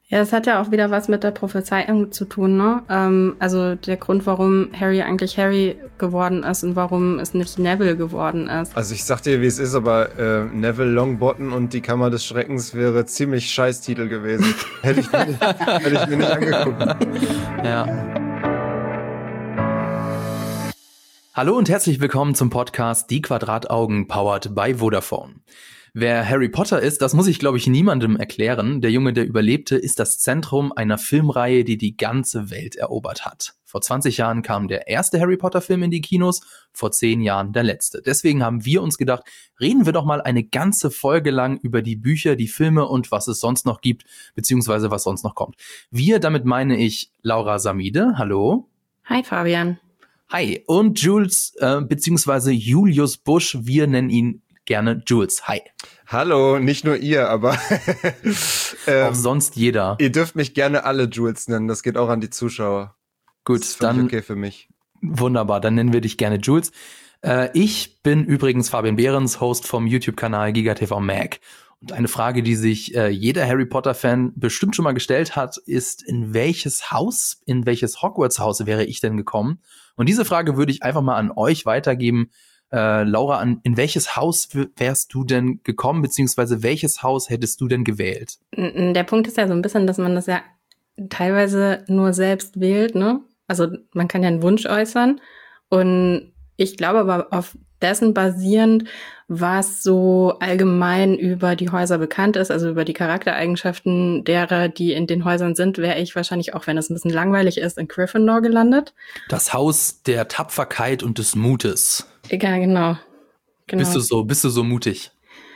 Ja, das hat ja auch wieder was mit der Prophezeiung zu tun, ne? Also der Grund, warum Harry eigentlich Harry geworden ist und warum es nicht Neville geworden ist. Also ich sag dir, wie es ist, aber Neville Longbottom und die Kammer des Schreckens wäre ziemlich scheiß Titel gewesen. Hätte ich mir nicht angeguckt. Ja. Hallo und herzlich willkommen zum Podcast Die Quadrataugen, powered by Vodafone. Wer Harry Potter ist, das muss ich, glaube ich, niemandem erklären. Der Junge, der überlebte, ist das Zentrum einer Filmreihe, die die ganze Welt erobert hat. Vor 20 Jahren kam der erste Harry Potter-Film in die Kinos, vor 10 Jahren der letzte. Deswegen haben wir uns gedacht, reden wir doch mal eine ganze Folge lang über die Bücher, die Filme und was es sonst noch gibt, beziehungsweise was sonst noch kommt. Wir, damit meine ich Laura Samide, hallo. Hi Fabian. Hi. Und Jules, beziehungsweise Julius Busch, wir nennen ihn gerne Jules. Hi. Hallo, nicht nur ihr, aber auch sonst jeder. Ihr dürft mich gerne alle Jules nennen, das geht auch an die Zuschauer. Gut, das ist dann okay für mich. Wunderbar, dann nennen wir dich gerne Jules. Ich bin übrigens Fabian Behrens, Host vom YouTube-Kanal GigaTV Mag. Und eine Frage, die sich jeder Harry Potter-Fan bestimmt schon mal gestellt hat, ist, in welches Hogwarts-Haus wäre ich denn gekommen? Und diese Frage würde ich einfach mal an euch weitergeben. Laura, in welches Haus wärst du denn gekommen, beziehungsweise welches Haus hättest du denn gewählt? Der Punkt ist ja so ein bisschen, dass man das ja teilweise nur selbst wählt, ne? Also man kann ja einen Wunsch äußern und ich glaube aber auf dessen basierend, was so allgemein über die Häuser bekannt ist, also über die Charaktereigenschaften derer, die in den Häusern sind, wäre ich wahrscheinlich, auch wenn es ein bisschen langweilig ist, in Gryffindor gelandet. Das Haus der Tapferkeit und des Mutes. Ja, genau. Bist du so mutig?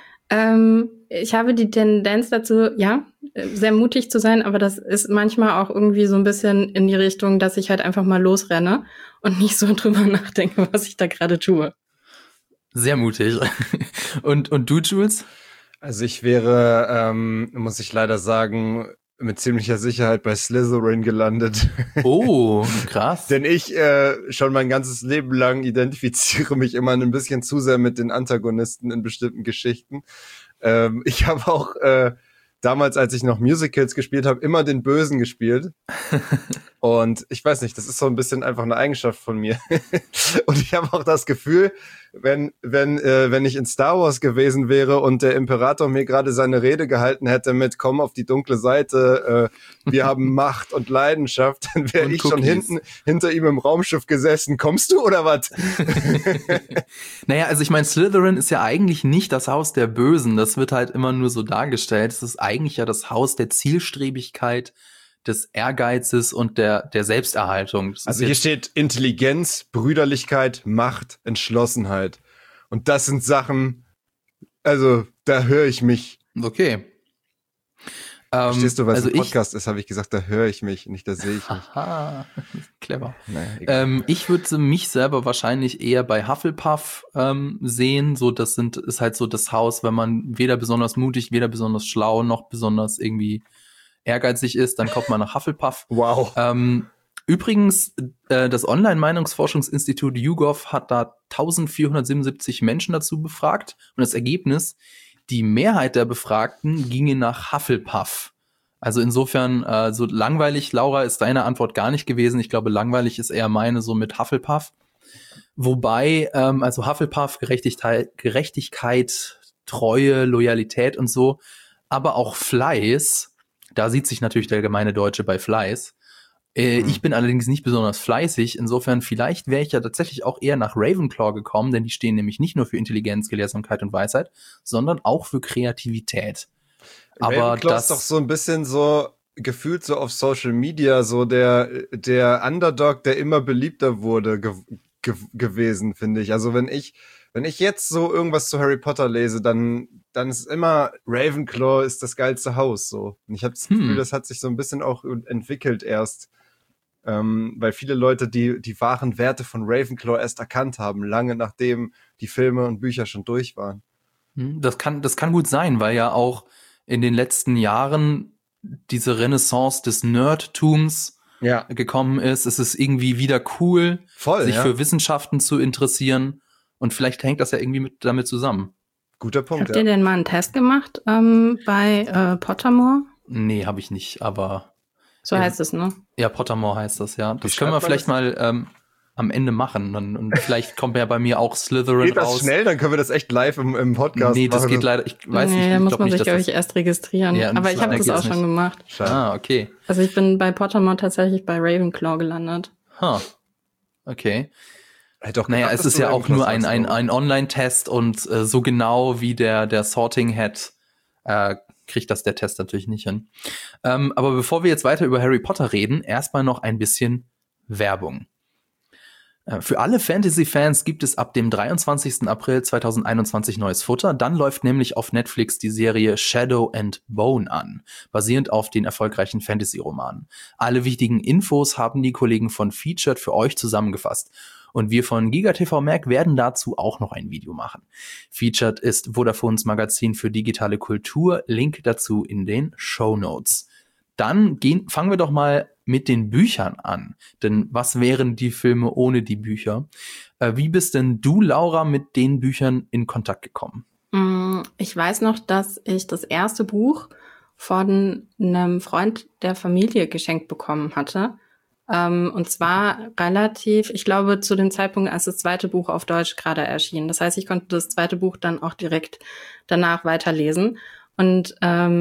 Ich habe die Tendenz dazu, ja, sehr mutig zu sein, aber das ist manchmal auch irgendwie so ein bisschen in die Richtung, dass ich halt einfach mal losrenne und nicht so drüber nachdenke, was ich da gerade tue. Sehr mutig. Und du, Jules? Also ich wäre, muss ich leider sagen, mit ziemlicher Sicherheit bei Slytherin gelandet. Oh, krass. Denn ich schon mein ganzes Leben lang identifiziere mich immer ein bisschen zu sehr mit den Antagonisten in bestimmten Geschichten. Ich habe auch damals, als ich noch Musicals gespielt habe, immer den Bösen gespielt. Und ich weiß nicht, das ist so ein bisschen einfach eine Eigenschaft von mir. Und ich habe auch das Gefühl, wenn ich in Star Wars gewesen wäre und der Imperator mir gerade seine Rede gehalten hätte mit komm auf die dunkle Seite, wir haben Macht und Leidenschaft, dann wäre ich schon hinter ihm im Raumschiff gesessen. Kommst du oder was? Naja, also ich meine, Slytherin ist ja eigentlich nicht das Haus der Bösen. Das wird halt immer nur so dargestellt. Es ist eigentlich ja das Haus der Zielstrebigkeit, des Ehrgeizes und der Selbsterhaltung. Also hier steht Intelligenz, Brüderlichkeit, Macht, Entschlossenheit. Und das sind Sachen, also da höre ich mich. Okay. Verstehst du, was ein Podcast ist, habe ich gesagt, da höre ich mich, nicht da sehe ich mich. Aha, clever. Naja, ich würde mich selber wahrscheinlich eher bei Hufflepuff sehen. So, ist halt so das Haus, wenn man weder besonders mutig, weder besonders schlau, noch besonders irgendwie ehrgeizig ist, dann kommt man nach Hufflepuff. Wow. Übrigens, das Online-Meinungsforschungsinstitut YouGov hat da 1477 Menschen dazu befragt und das Ergebnis, die Mehrheit der Befragten ginge nach Hufflepuff. Also insofern, so langweilig, Laura, ist deine Antwort gar nicht gewesen. Ich glaube, langweilig ist eher meine so mit Hufflepuff. Wobei, also Hufflepuff, Gerechtigkeit, Treue, Loyalität und so, aber auch Fleiß. Da sieht sich natürlich der gemeine Deutsche bei Fleiß. Ich bin allerdings nicht besonders fleißig. Insofern, vielleicht wäre ich ja tatsächlich auch eher nach Ravenclaw gekommen, denn die stehen nämlich nicht nur für Intelligenz, Gelehrsamkeit und Weisheit, sondern auch für Kreativität. Aber Ravenclaw ist doch so ein bisschen so gefühlt so auf Social Media so der Underdog, der immer beliebter wurde gewesen, finde ich. Also wenn ich jetzt so irgendwas zu Harry Potter lese, dann ist immer Ravenclaw ist das geilste Haus, so. Und ich habe das Gefühl, das hat sich so ein bisschen auch entwickelt erst, weil viele Leute die wahren Werte von Ravenclaw erst erkannt haben, lange nachdem die Filme und Bücher schon durch waren. Das kann gut sein, weil ja auch in den letzten Jahren diese Renaissance des Nerdtums gekommen ist. Es ist irgendwie wieder cool, sich für Wissenschaften zu interessieren. Und vielleicht hängt das ja irgendwie damit zusammen. Guter Punkt, Habt ihr denn mal einen Test gemacht bei Pottermore? Nee, habe ich nicht, aber So heißt es, ne? ja, Pottermore heißt das, ja. Das Wie können wir schreibt man vielleicht mal am Ende machen. Und vielleicht kommt ja bei mir auch Slytherin Geht das raus. schnell? Dann können wir das echt live im Podcast Nee, das machen. geht leider. Ich weiß nicht, Nee, da ich muss glaube man nicht, sich, dass glaube das. ich, erst registrieren. Ja, Aber ich habe das geht's auch schon nicht. gemacht. Schade. Ah, okay. Also ich bin bei Pottermore tatsächlich bei Ravenclaw gelandet. Okay. Hätte auch Naja, gedacht, es dass ist du ja auch nur irgendwas sagst, aber- ein Online-Test und so genau wie der Sorting-Hat kriegt das der Test natürlich nicht hin. Aber bevor wir jetzt weiter über Harry Potter reden, erstmal noch ein bisschen Werbung. Für alle Fantasy-Fans gibt es ab dem 23. April 2021 neues Futter. Dann läuft nämlich auf Netflix die Serie Shadow and Bone an, basierend auf den erfolgreichen Fantasy-Romanen. Alle wichtigen Infos haben die Kollegen von Featured für euch zusammengefasst. Und wir von GigaTV Mac werden dazu auch noch ein Video machen. Featured ist Vodafones Magazin für digitale Kultur. Link dazu in den Shownotes. Dann fangen wir doch mal mit den Büchern an. Denn was wären die Filme ohne die Bücher? Wie bist denn du, Laura, mit den Büchern in Kontakt gekommen? Ich weiß noch, dass ich das erste Buch von einem Freund der Familie geschenkt bekommen hatte. Und zwar relativ, ich glaube, zu dem Zeitpunkt, als das zweite Buch auf Deutsch gerade erschien. Das heißt, ich konnte das zweite Buch dann auch direkt danach weiterlesen. Und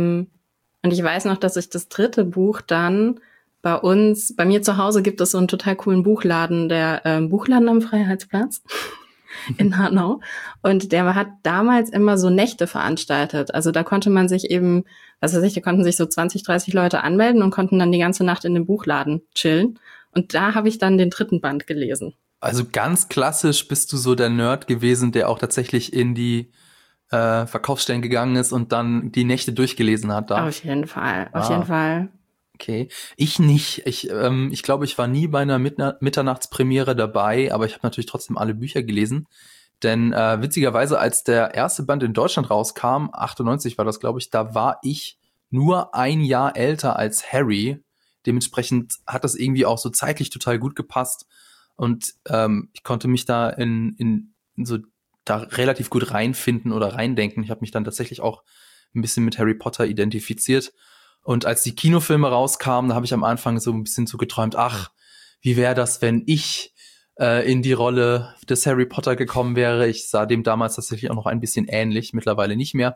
ich weiß noch, dass ich das dritte Buch dann bei mir zu Hause gibt es so einen total coolen Buchladen, der Buchladen am Freiheitsplatz in Hanau. Und der hat damals immer so Nächte veranstaltet. Also da konnte man sich eben, da konnten sich so 20, 30 Leute anmelden und konnten dann die ganze Nacht in dem Buchladen chillen. Und da habe ich dann den dritten Band gelesen. Also ganz klassisch bist du so der Nerd gewesen, der auch tatsächlich in die Verkaufsstellen gegangen ist und dann die Nächte durchgelesen hat da. Auf jeden Fall, auf jeden Fall. Okay, ich nicht. Ich glaube, ich war nie bei einer Mitternachtspremiere dabei, aber ich habe natürlich trotzdem alle Bücher gelesen. Denn witzigerweise, als der erste Band in Deutschland rauskam, 98 war das, glaube ich, da war ich nur ein Jahr älter als Harry. Dementsprechend hat das irgendwie auch so zeitlich total gut gepasst. Und ich konnte mich da in so da relativ gut reinfinden oder reindenken. Ich habe mich dann tatsächlich auch ein bisschen mit Harry Potter identifiziert. Und als die Kinofilme rauskamen, da habe ich am Anfang so ein bisschen so geträumt, ach, wie wäre das, wenn ich in die Rolle des Harry Potter gekommen wäre. Ich sah dem damals tatsächlich auch noch ein bisschen ähnlich, mittlerweile nicht mehr.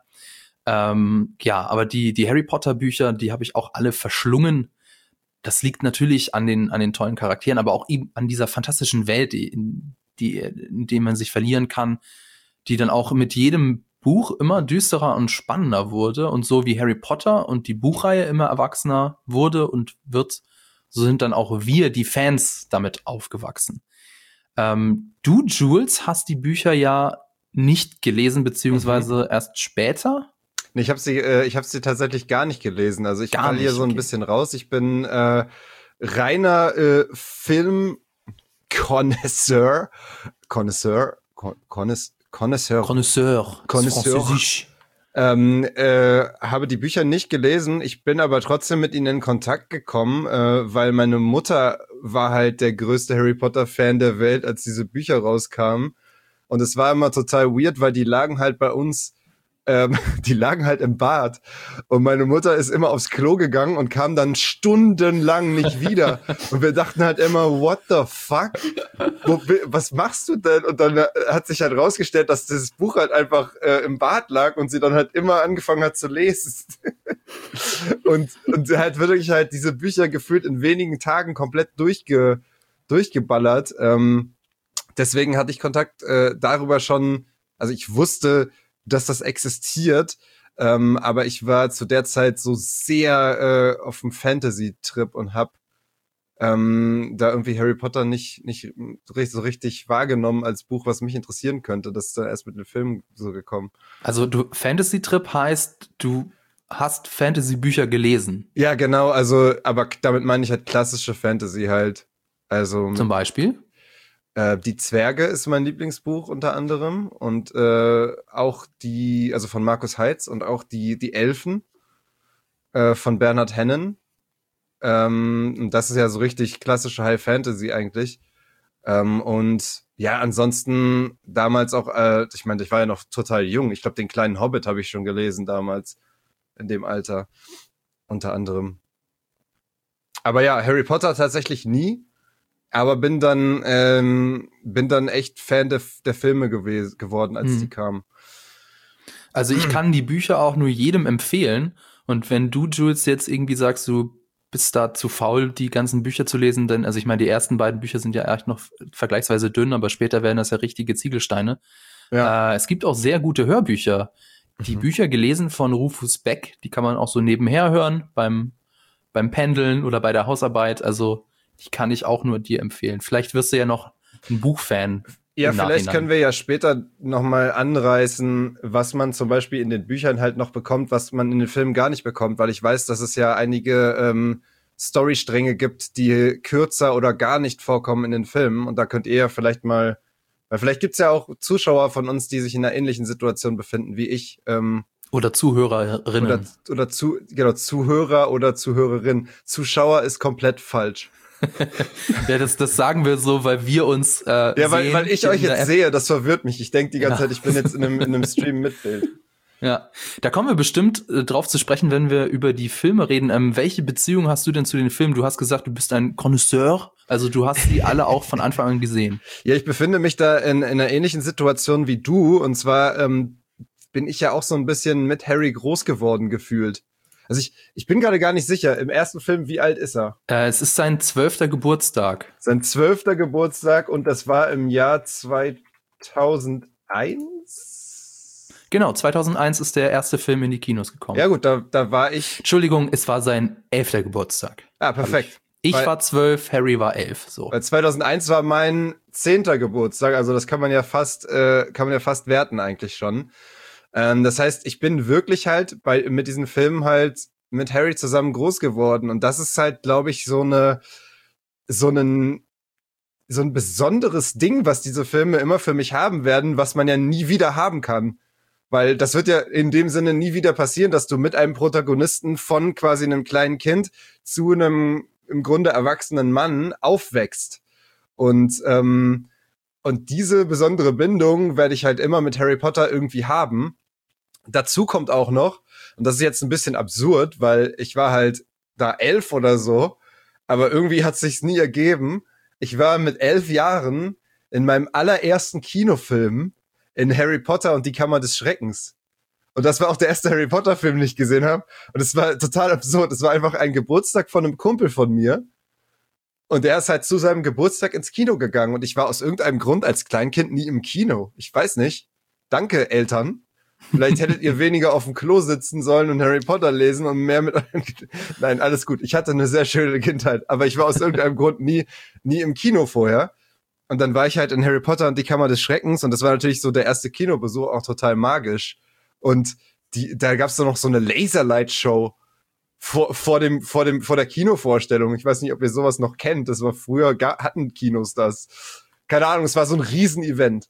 Aber die Harry Potter Bücher, die habe ich auch alle verschlungen. Das liegt natürlich an den tollen Charakteren, aber auch eben an dieser fantastischen Welt, in der man sich verlieren kann, die dann auch mit jedem Buch immer düsterer und spannender wurde. Und so wie Harry Potter und die Buchreihe immer erwachsener wurde und wird, so sind dann auch wir, die Fans, damit aufgewachsen. Du, Jules, hast die Bücher ja nicht gelesen, beziehungsweise erst später? Nee, ich habe sie tatsächlich gar nicht gelesen. Also ich Gar falle hier nicht, so ein okay. bisschen raus. Ich bin reiner Film-Connoisseur. Connoisseur. Französisch. Habe die Bücher nicht gelesen. Ich bin aber trotzdem mit ihnen in Kontakt gekommen, weil meine Mutter war halt der größte Harry Potter Fan der Welt, als diese Bücher rauskamen. Und es war immer total weird, weil die lagen halt bei uns, die lagen halt im Bad. Und meine Mutter ist immer aufs Klo gegangen und kam dann stundenlang nicht wieder. Und wir dachten halt immer, what the fuck? Was machst du denn? Und dann hat sich halt rausgestellt, dass dieses Buch halt einfach im Bad lag und sie dann halt immer angefangen hat zu lesen. und halt wirklich halt diese Bücher gefühlt in wenigen Tagen komplett durchgeballert. Deswegen hatte ich Kontakt darüber schon, also ich wusste, dass das existiert, aber ich war zu der Zeit so sehr auf dem Fantasy-Trip und hab da irgendwie Harry Potter nicht so richtig wahrgenommen als Buch, was mich interessieren könnte. Das ist dann erst mit dem Film so gekommen. Also Fantasy-Trip heißt, du hast Fantasy-Bücher gelesen? Ja, genau, also, aber damit meine ich halt klassische Fantasy halt. Also Zum Beispiel? Die Zwerge ist mein Lieblingsbuch unter anderem und auch also von Markus Heitz und auch die Elfen von Bernhard Hennen. Und das ist ja so richtig klassische High Fantasy eigentlich. Und ja, ansonsten damals auch, ich meine, ich war ja noch total jung. Ich glaube, den kleinen Hobbit habe ich schon gelesen damals in dem Alter. unter anderem. Aber ja, Harry Potter tatsächlich nie. Aber bin dann echt Fan der Filme geworden, als die kamen. Also ich kann die Bücher auch nur jedem empfehlen. Und wenn du, Jules, jetzt irgendwie sagst, du bist da zu faul, die ganzen Bücher zu lesen, denn, also ich meine, die ersten beiden Bücher sind ja echt noch vergleichsweise dünn, aber später werden das ja richtige Ziegelsteine. Ja. Es gibt auch sehr gute Hörbücher. Die Bücher gelesen von Rufus Beck, die kann man auch so nebenher hören, beim Pendeln oder bei der Hausarbeit. Also die kann ich auch nur dir empfehlen. Vielleicht wirst du ja noch ein Buchfan. Ja, vielleicht können wir ja später noch mal anreißen, was man zum Beispiel in den Büchern halt noch bekommt, was man in den Filmen gar nicht bekommt, weil ich weiß, dass es ja einige Storystränge gibt, die kürzer oder gar nicht vorkommen in den Filmen. Und da könnt ihr ja vielleicht mal, weil vielleicht gibt's ja auch Zuschauer von uns, die sich in einer ähnlichen Situation befinden wie ich. Oder Zuhörerinnen. Oder Zuhörer oder Zuhörerin. Zuschauer ist komplett falsch. Ja, das sagen wir so, weil wir uns ja, weil ich euch jetzt sehe, das verwirrt mich. Ich denke die ganze Zeit, ich bin jetzt in einem Stream mit Bild. Ja, da kommen wir bestimmt drauf zu sprechen, wenn wir über die Filme reden. Welche Beziehung hast du denn zu den Filmen? Du hast gesagt, du bist ein Connoisseur, also du hast die alle auch von Anfang an gesehen. Ja, ich befinde mich da in einer ähnlichen Situation wie du, und zwar bin ich ja auch so ein bisschen mit Harry groß geworden gefühlt. Also ich bin gerade gar nicht sicher, im ersten Film, wie alt ist er? Es ist sein 12. Geburtstag. Sein 12. Geburtstag, und das war im Jahr 2001? Genau, 2001 ist der erste Film in die Kinos gekommen. Ja gut, da war ich... Entschuldigung, es war sein 11. Geburtstag. Ah, perfekt. Ich war 12, Harry war 11. So. Weil 2001 war mein 10. Geburtstag, also das kann man ja fast werten eigentlich schon. Das heißt, ich bin wirklich halt mit diesen Filmen halt mit Harry zusammen groß geworden, und das ist halt, glaube ich, so ein besonderes Ding, was diese Filme immer für mich haben werden, was man ja nie wieder haben kann. Weil das wird ja in dem Sinne nie wieder passieren, dass du mit einem Protagonisten von quasi einem kleinen Kind zu einem im Grunde erwachsenen Mann aufwächst. Und diese besondere Bindung werde ich halt immer mit Harry Potter irgendwie haben. Dazu kommt auch noch, und das ist jetzt ein bisschen absurd, weil ich war halt da 11 oder so, aber irgendwie hat es sich nie ergeben. Ich war mit 11 Jahren in meinem allerersten Kinofilm in Harry Potter und die Kammer des Schreckens. Und das war auch der erste Harry Potter Film, den ich gesehen habe. Und es war total absurd. Es war einfach ein Geburtstag von einem Kumpel von mir. Und der ist halt zu seinem Geburtstag ins Kino gegangen. Und ich war aus irgendeinem Grund als Kleinkind nie im Kino. Ich weiß nicht. Danke, Eltern. Vielleicht hättet ihr weniger auf dem Klo sitzen sollen und Harry Potter lesen und mehr mit euren... Nein, alles gut. Ich hatte eine sehr schöne Kindheit. Aber ich war aus irgendeinem Grund nie im Kino vorher. Und dann war ich halt in Harry Potter und die Kammer des Schreckens. Und das war natürlich so der erste Kinobesuch, auch total magisch. Und da gab's doch noch so eine Laserlight-Show vor der Kinovorstellung. Ich weiß nicht, ob ihr sowas noch kennt. Das war früher, hatten Kinos das. Keine Ahnung, es war so ein Riesenevent.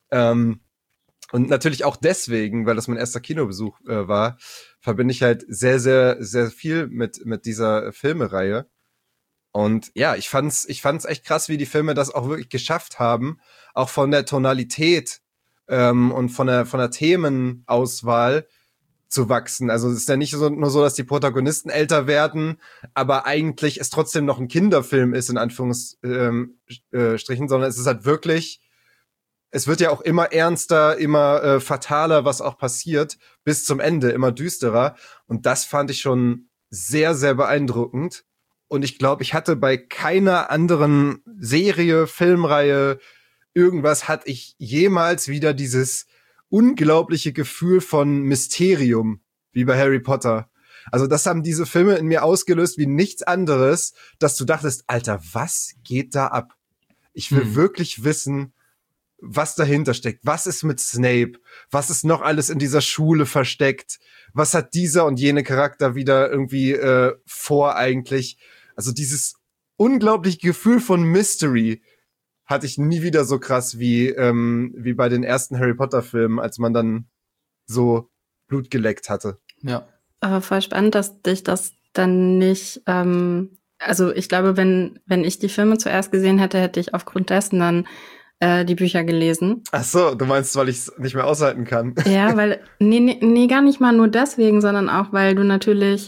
Und natürlich auch deswegen, weil das mein erster Kinobesuch war, verbinde ich halt sehr, sehr, sehr viel mit dieser Filmereihe. Und ja, ich fand's echt krass, wie die Filme das auch wirklich geschafft haben, auch von der Tonalität und von der Themenauswahl zu wachsen. Also es ist ja nicht nur so, dass die Protagonisten älter werden, aber eigentlich es trotzdem noch ein Kinderfilm ist, in Anführungsstrichen, sondern es ist halt wirklich, es wird ja auch immer ernster, immer fataler, was auch passiert, bis zum Ende, immer düsterer. Und das fand ich schon sehr, sehr beeindruckend. Und ich glaube, ich hatte bei keiner anderen Serie, Filmreihe, irgendwas hatte ich jemals wieder dieses unglaubliche Gefühl von Mysterium, wie bei Harry Potter. Also das haben diese Filme in mir ausgelöst wie nichts anderes, dass du dachtest, Alter, was geht da ab? Ich will wirklich wissen, was dahinter steckt. Was ist mit Snape? Was ist noch alles in dieser Schule versteckt? Was hat dieser und jene Charakter wieder irgendwie vor eigentlich? Also dieses unglaubliche Gefühl von Mystery hatte ich nie wieder so krass wie bei den ersten Harry Potter Filmen, als man dann so Blut geleckt hatte. Ja. Aber voll spannend, dass dich das dann nicht, also ich glaube, wenn ich die Filme zuerst gesehen hätte, hätte ich aufgrund dessen dann die Bücher gelesen. Ach so, du meinst, weil ich es nicht mehr aushalten kann. Ja, weil, nee, gar nicht mal nur deswegen, sondern auch, weil du natürlich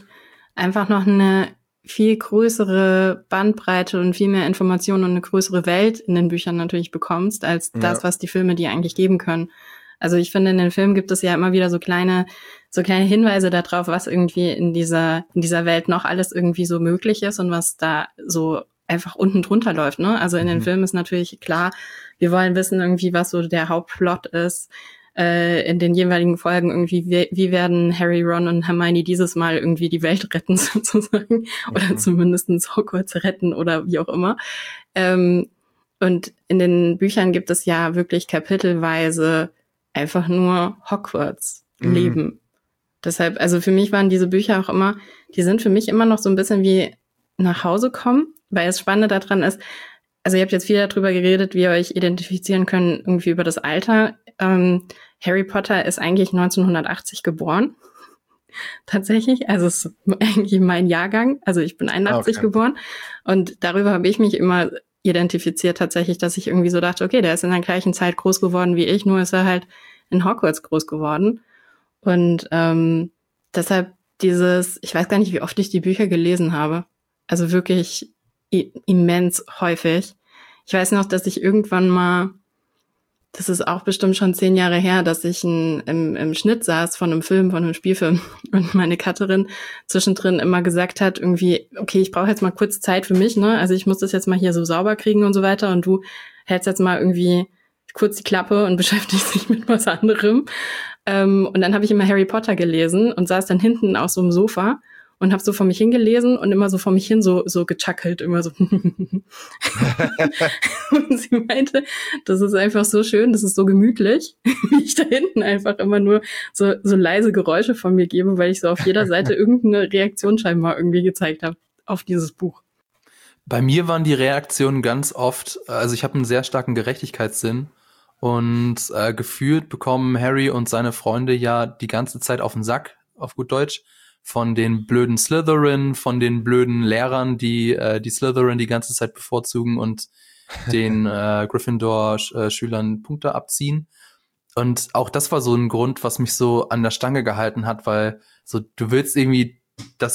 einfach noch eine viel größere Bandbreite und viel mehr Informationen und eine größere Welt in den Büchern natürlich bekommst, als das, was die Filme dir eigentlich geben können. Also ich finde, in den Filmen gibt es ja immer wieder so kleine Hinweise darauf, was irgendwie in dieser Welt noch alles irgendwie so möglich ist und was da so einfach unten drunter läuft, ne? Also in den Filmen ist natürlich klar, wir wollen wissen irgendwie, was so der Hauptplot ist, in den jeweiligen Folgen irgendwie, wie werden Harry, Ron und Hermione dieses Mal irgendwie die Welt retten sozusagen oder zumindest Hogwarts retten oder wie auch immer. Und in den Büchern gibt es ja wirklich kapitelweise einfach nur Hogwarts leben. Deshalb, also für mich waren diese Bücher auch immer, die sind für mich immer noch so ein bisschen wie nach Hause kommen, weil das Spannende daran ist, also ihr habt jetzt viel darüber geredet, wie ihr euch identifizieren könnt, irgendwie über das Alter. Harry Potter ist eigentlich 1980 geboren. Tatsächlich. Also es ist eigentlich mein Jahrgang. Also ich bin 81 geboren. Und darüber habe ich mich immer identifiziert tatsächlich, dass ich irgendwie so dachte, okay, der ist in der gleichen Zeit groß geworden wie ich, nur ist er halt in Hogwarts groß geworden. Und deshalb ich weiß gar nicht, wie oft ich die Bücher gelesen habe. Also wirklich immens häufig. Ich weiß noch, dass ich irgendwann mal, das ist auch bestimmt schon 10 Jahre her, dass ich im Schnitt saß von einem Spielfilm und meine Cutterin zwischendrin immer gesagt hat, irgendwie, okay, ich brauche jetzt mal kurz Zeit für mich, ne? Also ich muss das jetzt mal hier so sauber kriegen und so weiter und du hältst jetzt mal irgendwie kurz die Klappe und beschäftigst dich mit was anderem. Und dann habe ich immer Harry Potter gelesen und saß dann hinten auf so einem Sofa und habe so vor mich hingelesen und immer so vor mich hin so gechuckelt, immer so. Und sie meinte, das ist einfach so schön, das ist so gemütlich, wie ich da hinten einfach immer nur so leise Geräusche von mir gebe, weil ich so auf jeder Seite irgendeine Reaktion scheinbar irgendwie gezeigt habe auf dieses Buch. Bei mir waren die Reaktionen ganz oft, also ich habe einen sehr starken Gerechtigkeitssinn und gefühlt bekommen Harry und seine Freunde ja die ganze Zeit auf den Sack, auf gut Deutsch, von den blöden Slytherin, von den blöden Lehrern, die Slytherin die ganze Zeit bevorzugen und den Gryffindor-Schülern Punkte abziehen. Und auch das war so ein Grund, was mich so an der Stange gehalten hat, weil so du willst irgendwie, dass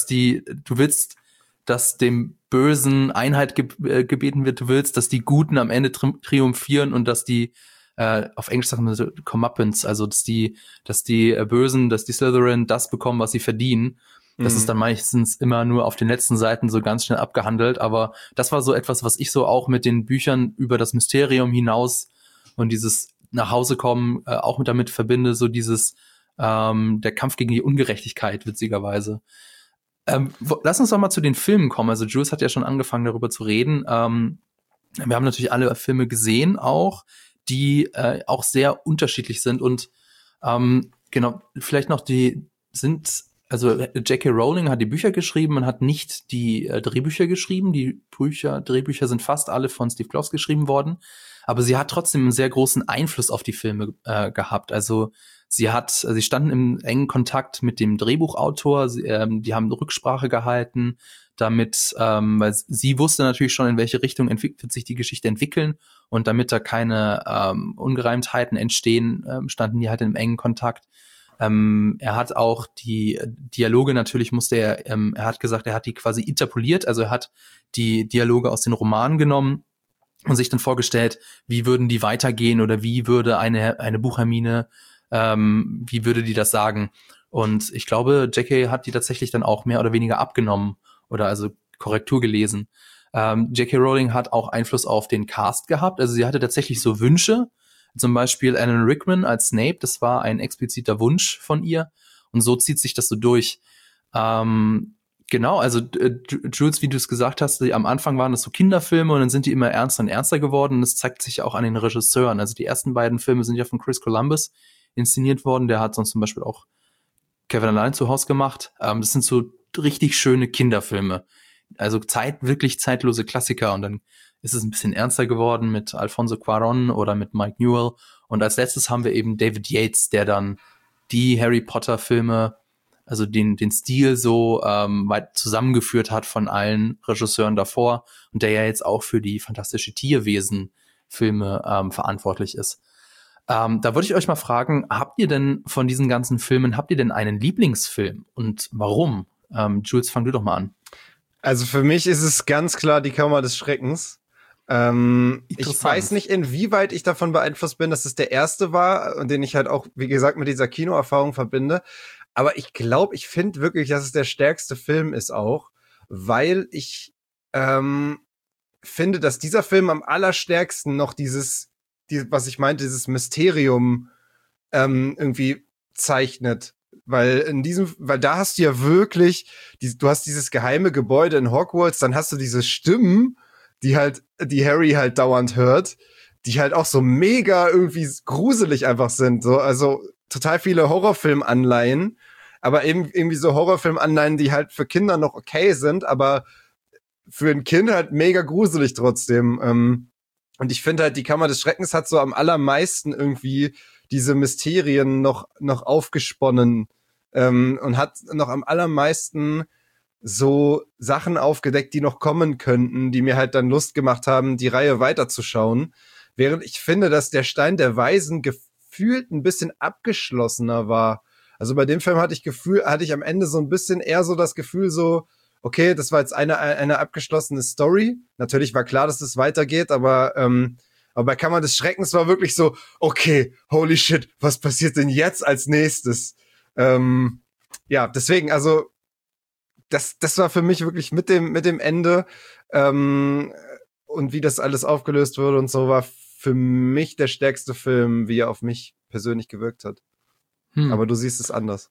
dem Bösen Einheit gebeten wird, du willst, dass die Guten am Ende triumphieren und dass die auf Englisch sagen wir so Comeuppance, also dass die Bösen, dass die Slytherin das bekommen, was sie verdienen. Das ist dann meistens immer nur auf den letzten Seiten so ganz schnell abgehandelt, aber das war so etwas, was ich so auch mit den Büchern über das Mysterium hinaus und dieses nach Hause kommen auch mit damit verbinde, so dieses der Kampf gegen die Ungerechtigkeit, witzigerweise. Lass uns doch mal zu den Filmen kommen. Also Jules hat ja schon angefangen, darüber zu reden. Wir haben natürlich alle Filme gesehen auch, die auch sehr unterschiedlich sind und genau, vielleicht noch also J.K. Rowling hat die Bücher geschrieben und hat nicht die Drehbücher geschrieben. Die Drehbücher sind fast alle von Steve Kloves geschrieben worden, aber sie hat trotzdem einen sehr großen Einfluss auf die Filme gehabt. Also sie standen im engen Kontakt mit dem Drehbuchautor, die haben Rücksprache gehalten, damit, weil sie wusste natürlich schon, in welche Richtung wird sich die Geschichte entwickeln und damit da keine Ungereimtheiten entstehen, standen die halt im engen Kontakt. Er hat auch die Dialoge natürlich er hat gesagt, er hat die quasi interpoliert, also er hat die Dialoge aus den Romanen genommen und sich dann vorgestellt, wie würden die weitergehen oder wie würde eine Buchhermine, wie würde die das sagen? Und ich glaube, J.K. hat die tatsächlich dann auch mehr oder weniger abgenommen oder also Korrektur gelesen. J.K. Rowling hat auch Einfluss auf den Cast gehabt, also sie hatte tatsächlich so Wünsche, zum Beispiel Alan Rickman als Snape, das war ein expliziter Wunsch von ihr und so zieht sich das so durch. Genau, also Jules, wie du es gesagt hast, am Anfang waren das so Kinderfilme und dann sind die immer ernster und ernster geworden und das zeigt sich auch an den Regisseuren. Also die ersten beiden Filme sind ja von Chris Columbus inszeniert worden, der hat sonst zum Beispiel auch Kevin allein zu Hause gemacht. Das sind so richtig schöne Kinderfilme, also wirklich zeitlose Klassiker und dann ist es ein bisschen ernster geworden mit Alfonso Cuarón oder mit Mike Newell. Und als letztes haben wir eben David Yates, der dann die Harry Potter Filme, also den Stil so weit zusammengeführt hat von allen Regisseuren davor und der ja jetzt auch für die Fantastische Tierwesen Filme verantwortlich ist. Da würde ich euch mal fragen, habt ihr denn von diesen ganzen Filmen, habt ihr denn einen Lieblingsfilm und warum? Jules, fang du doch mal an. Also für mich ist es ganz klar die Kammer des Schreckens. Ich weiß nicht, inwieweit ich davon beeinflusst bin, dass es der erste war und den ich halt auch, wie gesagt, mit dieser Kinoerfahrung verbinde. Aber ich glaube, ich finde wirklich, dass es der stärkste Film ist auch, weil ich finde, dass dieser Film am allerstärksten noch was ich meinte, dieses Mysterium irgendwie zeichnet. Weil da hast du ja wirklich, du hast dieses geheime Gebäude in Hogwarts, dann hast du diese Stimmen, die Harry halt dauernd hört, die halt auch so mega irgendwie gruselig einfach sind. So, also total viele Horrorfilm-Anleihen, aber eben irgendwie so Horrorfilm-Anleihen, die halt für Kinder noch okay sind, aber für ein Kind halt mega gruselig trotzdem. Und ich finde halt, die Kammer des Schreckens hat so am allermeisten irgendwie diese Mysterien noch aufgesponnen und hat noch am allermeisten so Sachen aufgedeckt, die noch kommen könnten, die mir halt dann Lust gemacht haben, die Reihe weiterzuschauen. Während ich finde, dass der Stein der Weisen gefühlt ein bisschen abgeschlossener war. Also bei dem Film hatte ich am Ende so ein bisschen eher so das Gefühl so, okay, das war jetzt eine abgeschlossene Story. Natürlich war klar, dass es weitergeht, aber bei Kammer des Schreckens war wirklich so, okay, holy shit, was passiert denn jetzt als nächstes? Ja, deswegen, also das war für mich wirklich mit dem Ende und wie das alles aufgelöst wurde und so, war für mich der stärkste Film, wie er auf mich persönlich gewirkt hat. Aber du siehst es anders.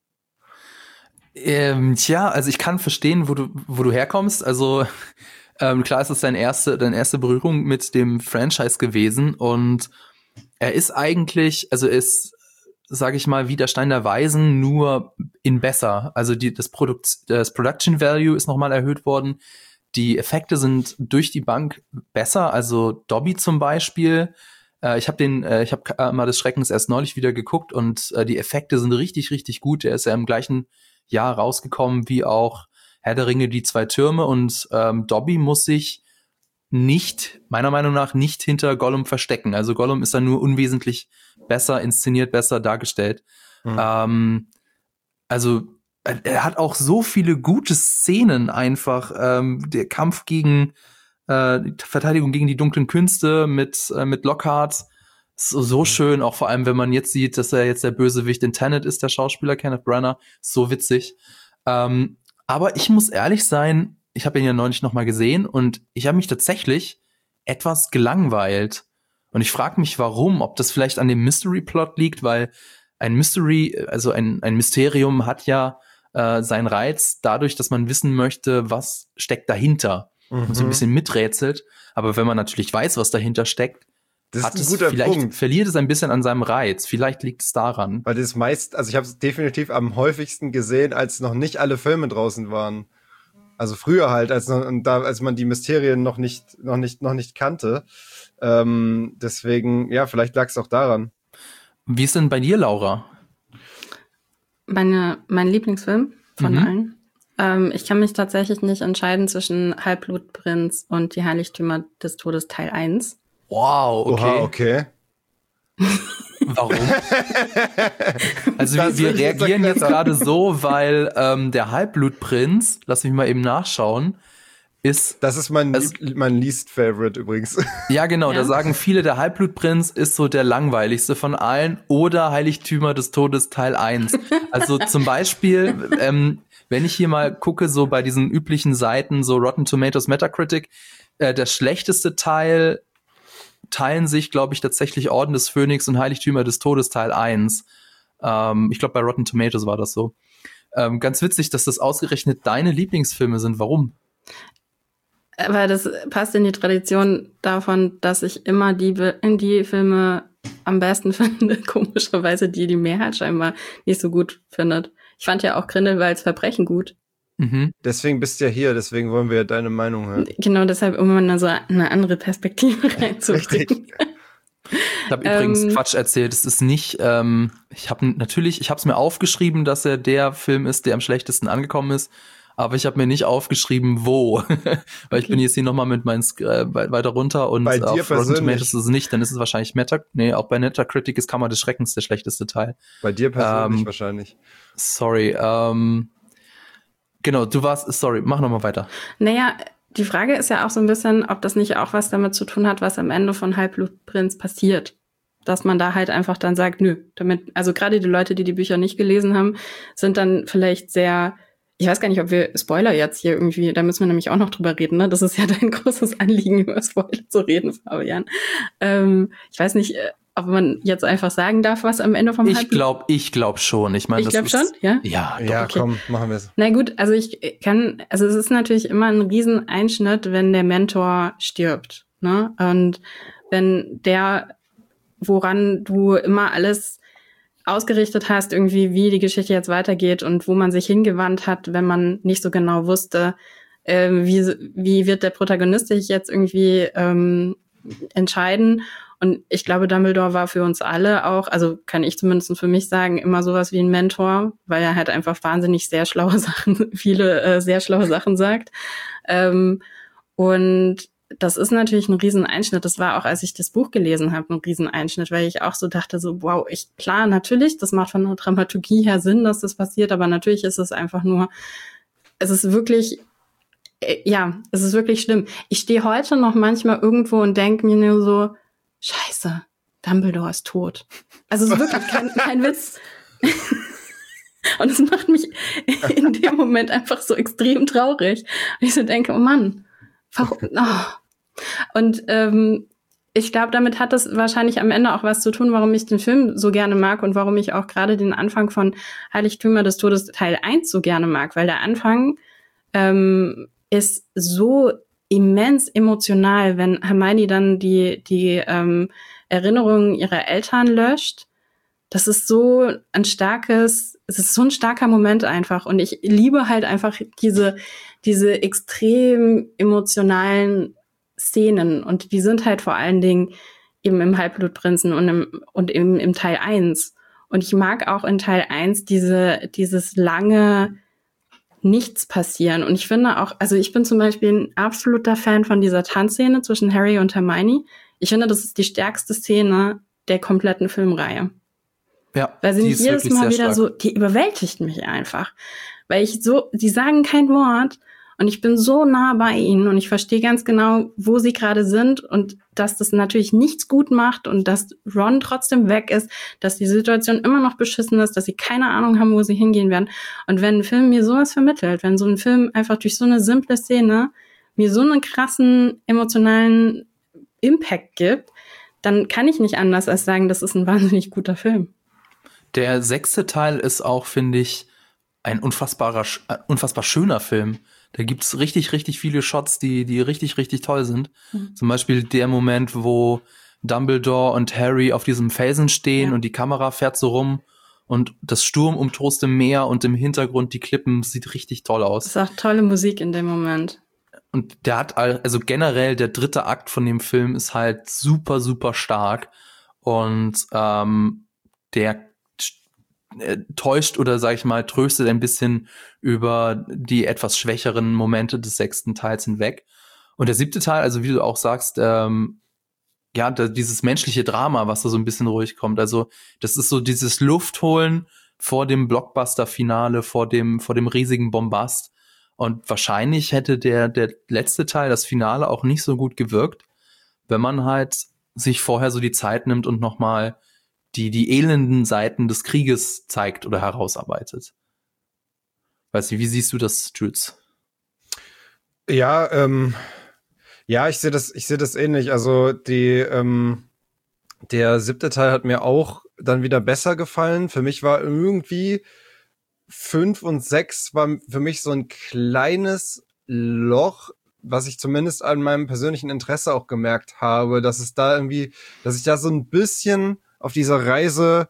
Tja, also ich kann verstehen, wo du herkommst. Also klar ist es deine erste Berührung mit dem Franchise gewesen und er ist eigentlich, also sage ich mal, wie der Stein der Weisen, nur in besser. Also das Production Value ist nochmal erhöht worden. Die Effekte sind durch die Bank besser. Also Dobby zum Beispiel. Ich habe Kammer des Schreckens erst neulich wieder geguckt und die Effekte sind richtig, richtig gut. Der ist ja im gleichen Jahr rausgekommen wie auch Herr der Ringe, die zwei Türme und Dobby muss sich meiner Meinung nach nicht hinter Gollum verstecken. Also Gollum ist da nur unwesentlich besser inszeniert, besser dargestellt. Mhm. Also er hat auch so viele gute Szenen einfach. Der Kampf gegen die Verteidigung gegen die dunklen Künste mit Lockhart so schön, auch vor allem, wenn man jetzt sieht, dass er jetzt der Bösewicht in Tenet ist, der Schauspieler Kenneth Branagh, so witzig. Aber ich muss ehrlich sein, ich habe ihn ja neulich noch mal gesehen und ich habe mich tatsächlich etwas gelangweilt. Und ich frage mich, warum, ob das vielleicht an dem Mystery-Plot liegt, weil ein Mysterium hat ja seinen Reiz dadurch, dass man wissen möchte, was steckt dahinter und so ein bisschen miträtselt. Aber wenn man natürlich weiß, was dahinter steckt, verliert es ein bisschen an seinem Reiz. Vielleicht liegt es daran. Weil das also ich habe es definitiv am häufigsten gesehen, als noch nicht alle Filme draußen waren. Also früher halt, als man die Mysterien noch nicht kannte. Deswegen, ja, vielleicht lag es auch daran. Wie ist denn bei dir, Laura? Mein Lieblingsfilm von allen. Ich kann mich tatsächlich nicht entscheiden zwischen Halbblutprinz und die Heiligtümer des Todes Teil 1. Wow, okay. Oha, okay. Warum? Also wir reagieren jetzt gerade so, weil der Halbblutprinz, lass mich mal eben nachschauen, ist... Das ist mein least favorite übrigens. Ja, genau, ja. Da sagen viele, der Halbblutprinz ist so der langweiligste von allen oder Heiligtümer des Todes Teil 1. Also zum Beispiel, wenn ich hier mal gucke, so bei diesen üblichen Seiten, so Rotten Tomatoes, Metacritic, der schlechteste Teil teilen sich, glaube ich, tatsächlich Orden des Phönix und Heiligtümer des Todes Teil 1. Ich glaube, bei Rotten Tomatoes war das so. Ganz witzig, dass das ausgerechnet deine Lieblingsfilme sind. Warum? Aber das passt in die Tradition davon, dass ich immer die Filme am besten finde, komischerweise die Mehrheit scheinbar nicht so gut findet. Ich fand ja auch Grindelwalds Verbrechen gut. Mhm. Deswegen bist du ja hier, deswegen wollen wir ja deine Meinung hören. Genau, deshalb, um mal so eine andere Perspektive reinzubringen. Ich habe übrigens Quatsch erzählt. Es ist nicht, ich habe es mir aufgeschrieben, dass er der Film ist, der am schlechtesten angekommen ist, aber ich habe mir nicht aufgeschrieben, wo. Weil ich bin jetzt hier nochmal mit meinen weiter runter und bei auf Rotten Tomatoes ist es nicht, dann ist es wahrscheinlich auch bei Metacritic ist Kammer des Schreckens der schlechteste Teil. Bei dir persönlich wahrscheinlich. Sorry, Genau, sorry, mach nochmal weiter. Naja, die Frage ist ja auch so ein bisschen, ob das nicht auch was damit zu tun hat, was am Ende von Halbblutprinz passiert. Dass man da halt einfach dann sagt, nö, also gerade die Leute, die die Bücher nicht gelesen haben, sind dann vielleicht sehr, ich weiß gar nicht, ob wir Spoiler jetzt hier irgendwie, da müssen wir nämlich auch noch drüber reden, ne? Das ist ja dein großes Anliegen, über Spoiler zu reden, Fabian. Ich weiß nicht, ob man jetzt einfach sagen darf, was am Ende vom Halbblutprinz... Ich glaube schon. Ich glaube schon, ja? Ja, okay. Komm, machen wir es. Na gut, also es ist natürlich immer ein Rieseneinschnitt, wenn der Mentor stirbt, ne? Und wenn woran du immer alles ausgerichtet hast, irgendwie, wie die Geschichte jetzt weitergeht und wo man sich hingewandt hat, wenn man nicht so genau wusste, wie wird der Protagonist sich jetzt irgendwie entscheiden. Und ich glaube, Dumbledore war für uns alle auch, also kann ich zumindest für mich sagen, immer sowas wie ein Mentor, weil er halt einfach wahnsinnig sehr schlaue Sachen sagt. Und das ist natürlich ein Rieseneinschnitt. Das war auch, als ich das Buch gelesen habe, ein Rieseneinschnitt, weil ich auch so dachte, so wow, klar, natürlich, das macht von der Dramaturgie her Sinn, dass das passiert, aber natürlich ist es einfach nur, es ist wirklich schlimm. Ich stehe heute noch manchmal irgendwo und denke mir nur so, Scheiße, Dumbledore ist tot. Also es ist wirklich kein Witz. Und es macht mich in dem Moment einfach so extrem traurig. Und ich so denke, oh Mann, warum? Oh. Und ich glaube, damit hat das wahrscheinlich am Ende auch was zu tun, warum ich den Film so gerne mag und warum ich auch gerade den Anfang von Heiligtümer des Todes Teil 1 so gerne mag. Weil der Anfang ist so immens emotional, wenn Hermione dann die Erinnerungen ihrer Eltern löscht. Es ist so ein starker Moment einfach. Und ich liebe halt einfach diese extrem emotionalen Szenen. Und die sind halt vor allen Dingen eben im Halbblutprinzen und im Teil 1. Und ich mag auch in Teil 1 dieses lange nichts passieren. Und ich finde auch, also ich bin zum Beispiel ein absoluter Fan von dieser Tanzszene zwischen Harry und Hermione. Ich finde, das ist die stärkste Szene der kompletten Filmreihe. Ja. Weil sie nicht jedes Mal wieder so, die überwältigt mich einfach. Weil die sagen kein Wort und ich bin so nah bei ihnen und ich verstehe ganz genau, wo sie gerade sind und dass das natürlich nichts gut macht und dass Ron trotzdem weg ist, dass die Situation immer noch beschissen ist, dass sie keine Ahnung haben, wo sie hingehen werden. Und wenn ein Film mir sowas vermittelt, wenn so ein Film einfach durch so eine simple Szene mir so einen krassen emotionalen Impact gibt, dann kann ich nicht anders als sagen, das ist ein wahnsinnig guter Film. Der 6. Teil ist auch, finde ich, ein unfassbar schöner Film. Da gibt's richtig, richtig viele Shots, die richtig, richtig toll sind. Zum Beispiel der Moment, wo Dumbledore und Harry auf diesem Felsen stehen und die Kamera fährt so rum und das sturmumtoste Meer und im Hintergrund die Klippen, sieht richtig toll aus. Das ist auch tolle Musik in dem Moment. Und der hat, also generell der 3. Akt von dem Film ist halt super, super stark und der täuscht oder, sag ich mal, tröstet ein bisschen über die etwas schwächeren Momente des 6. Teils hinweg. Und der 7. Teil, also wie du auch sagst, dieses menschliche Drama, was da so ein bisschen ruhig kommt. Also das ist so dieses Luftholen vor dem Blockbuster-Finale, vor dem riesigen Bombast. Und wahrscheinlich hätte der letzte Teil, das Finale, auch nicht so gut gewirkt, wenn man halt sich vorher so die Zeit nimmt und nochmal die elenden Seiten des Krieges zeigt oder herausarbeitet. Weiß nicht, wie siehst du das, Jules? Ja, ich sehe das ähnlich. Also der 7. Teil hat mir auch dann wieder besser gefallen. Für mich war irgendwie 5 und 6 war für mich so ein kleines Loch, was ich zumindest an meinem persönlichen Interesse auch gemerkt habe, dass ich da so ein bisschen auf dieser Reise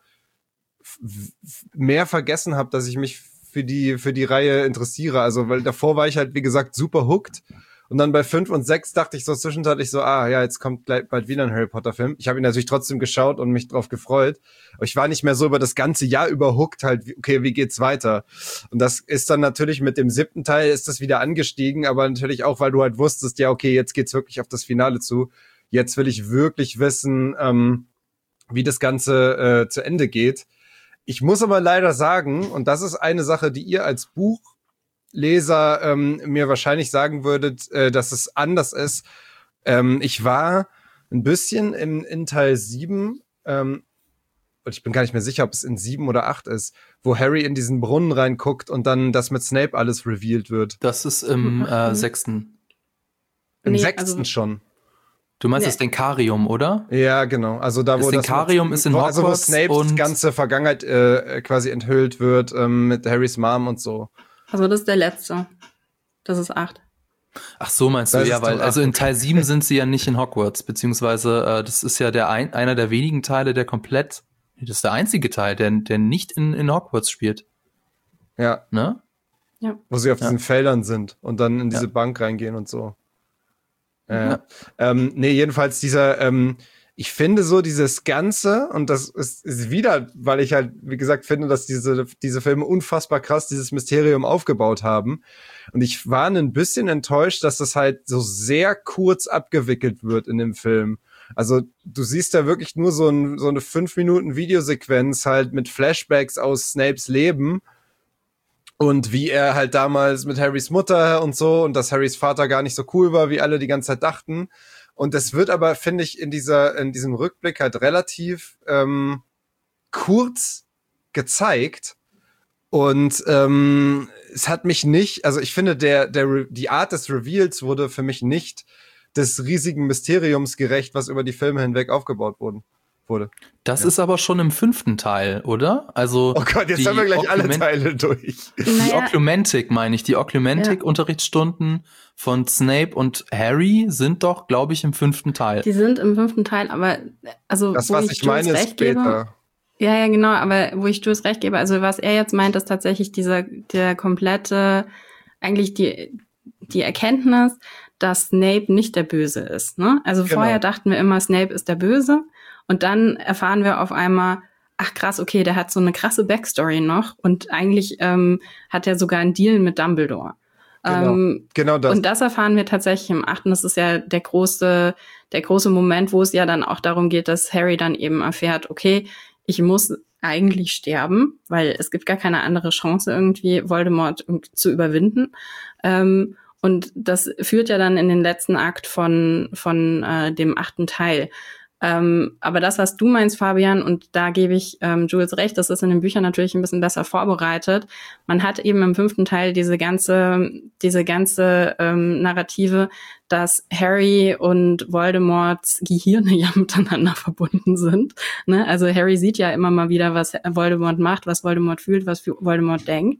mehr vergessen habe, dass ich mich für die Reihe interessiere. Also, weil davor war ich halt, wie gesagt, super hooked. Und dann bei 5 und 6 dachte ich so zwischenzeitlich so, jetzt kommt gleich bald wieder ein Harry Potter Film. Ich habe ihn natürlich trotzdem geschaut und mich drauf gefreut. Aber ich war nicht mehr so über das ganze Jahr über hooked halt, okay, wie geht's weiter? Und das ist dann natürlich mit dem 7. Teil ist das wieder angestiegen, aber natürlich auch, weil du halt wusstest, ja, okay, jetzt geht's wirklich auf das Finale zu. Jetzt will ich wirklich wissen, wie das Ganze zu Ende geht. Ich muss aber leider sagen, und das ist eine Sache, die ihr als Buch Leser mir wahrscheinlich sagen würdet, dass es anders ist. Ich war ein bisschen in Teil 7, und ich bin gar nicht mehr sicher, ob es in 7 oder 8 ist, wo Harry in diesen Brunnen reinguckt und dann das mit Snape alles revealed wird. Das ist im 6. Im 6. schon. Du meinst das Denkarium, oder? Ja, genau. Also da, wo das Denkarium ist in Hogwarts, also wo Snapes ganze Vergangenheit quasi enthüllt wird mit Harrys Mom und so. Also das ist der letzte. Das ist 8. Ach so, meinst du, ja, weil also in Teil 7 sind sie ja nicht in Hogwarts, beziehungsweise das ist ja einer der wenigen Teile, der komplett, das ist der einzige Teil, der nicht in Hogwarts spielt. Ja. Ne? Ja. Wo sie auf diesen Feldern sind und dann in diese Bank reingehen und so. Nee, jedenfalls dieser, ich finde so dieses Ganze, und das ist wieder, weil ich halt, wie gesagt, finde, dass diese Filme unfassbar krass dieses Mysterium aufgebaut haben. Und ich war ein bisschen enttäuscht, dass das halt so sehr kurz abgewickelt wird in dem Film. Also du siehst da wirklich nur so eine 5 Minuten Videosequenz halt mit Flashbacks aus Snapes Leben. Und wie er halt damals mit Harrys Mutter und so, und dass Harrys Vater gar nicht so cool war, wie alle die ganze Zeit dachten. Und das wird aber, finde ich, in diesem Rückblick halt relativ kurz gezeigt. Und es hat mich nicht, also ich finde, die Art des Reveals wurde für mich nicht des riesigen Mysteriums gerecht, was über die Filme hinweg aufgebaut wurde. Das ist aber schon im 5. Teil, oder? Also oh Gott, jetzt haben wir gleich alle Teile durch. Die Occlumentic, meine ich. Die Occlumentic-Unterrichtsstunden von Snape und Harry sind doch, glaube ich, im 5. Teil. Die sind im 5. Teil, aber also das, was ich meine, ist später. Ja, genau, aber wo ich Jules recht gebe, also was er jetzt meint, ist tatsächlich der komplette, eigentlich die Erkenntnis, dass Snape nicht der Böse ist, ne? Also vorher dachten wir immer, Snape ist der Böse. Und dann erfahren wir auf einmal, ach krass, okay, der hat so eine krasse Backstory noch und eigentlich hat er sogar einen Deal mit Dumbledore. Genau das. Und das erfahren wir tatsächlich im 8. Das ist ja der große Moment, wo es ja dann auch darum geht, dass Harry dann eben erfährt, okay, ich muss eigentlich sterben, weil es gibt gar keine andere Chance irgendwie, Voldemort zu überwinden. Und das führt ja dann in den letzten Akt von dem 8. Teil. Aber das, was du meinst, Fabian, und da gebe ich Jules recht, das ist in den Büchern natürlich ein bisschen besser vorbereitet. Man hat eben im 5. Teil diese ganze Narrative, dass Harry und Voldemorts Gehirne ja miteinander verbunden sind. Ne? Also Harry sieht ja immer mal wieder, was Voldemort macht, was Voldemort fühlt, was Voldemort denkt.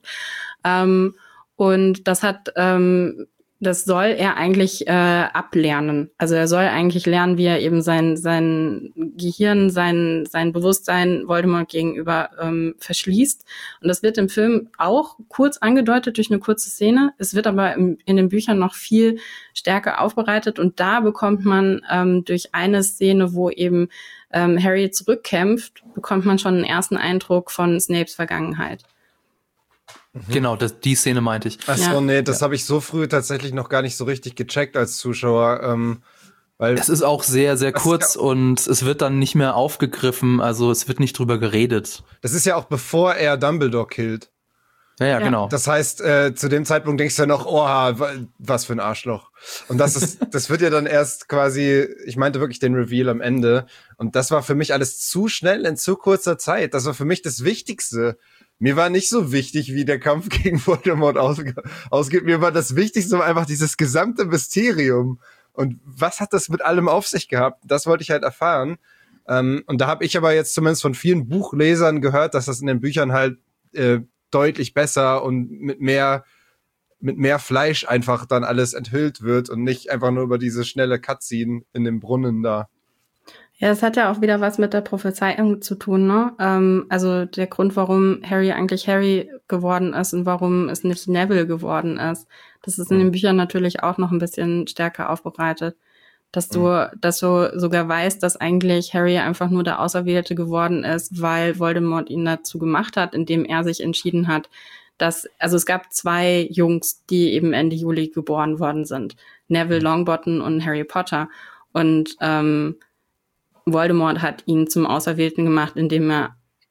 Und das soll er eigentlich ablernen. Also er soll eigentlich lernen, wie er eben sein Gehirn, sein Bewusstsein Voldemort gegenüber verschließt. Und das wird im Film auch kurz angedeutet durch eine kurze Szene. Es wird aber in den Büchern noch viel stärker aufbereitet. Und da bekommt man durch eine Szene, wo eben Harry zurückkämpft, bekommt man schon einen ersten Eindruck von Snapes Vergangenheit. Genau, die Szene meinte ich. Ach so, nee, das habe ich so früh tatsächlich noch gar nicht so richtig gecheckt als Zuschauer. Weil es ist auch sehr, sehr kurz und es wird dann nicht mehr aufgegriffen, also es wird nicht drüber geredet. Das ist ja auch bevor er Dumbledore killt. Ja, genau. Das heißt, zu dem Zeitpunkt denkst du ja noch, oha, was für ein Arschloch. Und das wird ja dann erst quasi, ich meinte wirklich den Reveal am Ende. Und das war für mich alles zu schnell in zu kurzer Zeit. Das war für mich das Wichtigste. Mir war nicht so wichtig, wie der Kampf gegen Voldemort ausgeht. Mir war das Wichtigste einfach dieses gesamte Mysterium. Und was hat das mit allem auf sich gehabt? Das wollte ich halt erfahren. Und da habe ich aber jetzt zumindest von vielen Buchlesern gehört, dass das in den Büchern halt deutlich besser und mit mehr Fleisch einfach dann alles enthüllt wird und nicht einfach nur über diese schnelle Cutscene in dem Brunnen da. Ja, das hat ja auch wieder was mit der Prophezeiung zu tun, ne? Also der Grund, warum Harry eigentlich Harry geworden ist und warum es nicht Neville geworden ist, das ist in den Büchern natürlich auch noch ein bisschen stärker aufbereitet. Dass du sogar weißt, dass eigentlich Harry einfach nur der Auserwählte geworden ist, weil Voldemort ihn dazu gemacht hat, indem er sich entschieden hat, also es gab 2 Jungs, die eben Ende Juli geboren worden sind. Neville Longbottom und Harry Potter. Und Voldemort hat ihn zum Auserwählten gemacht, indem er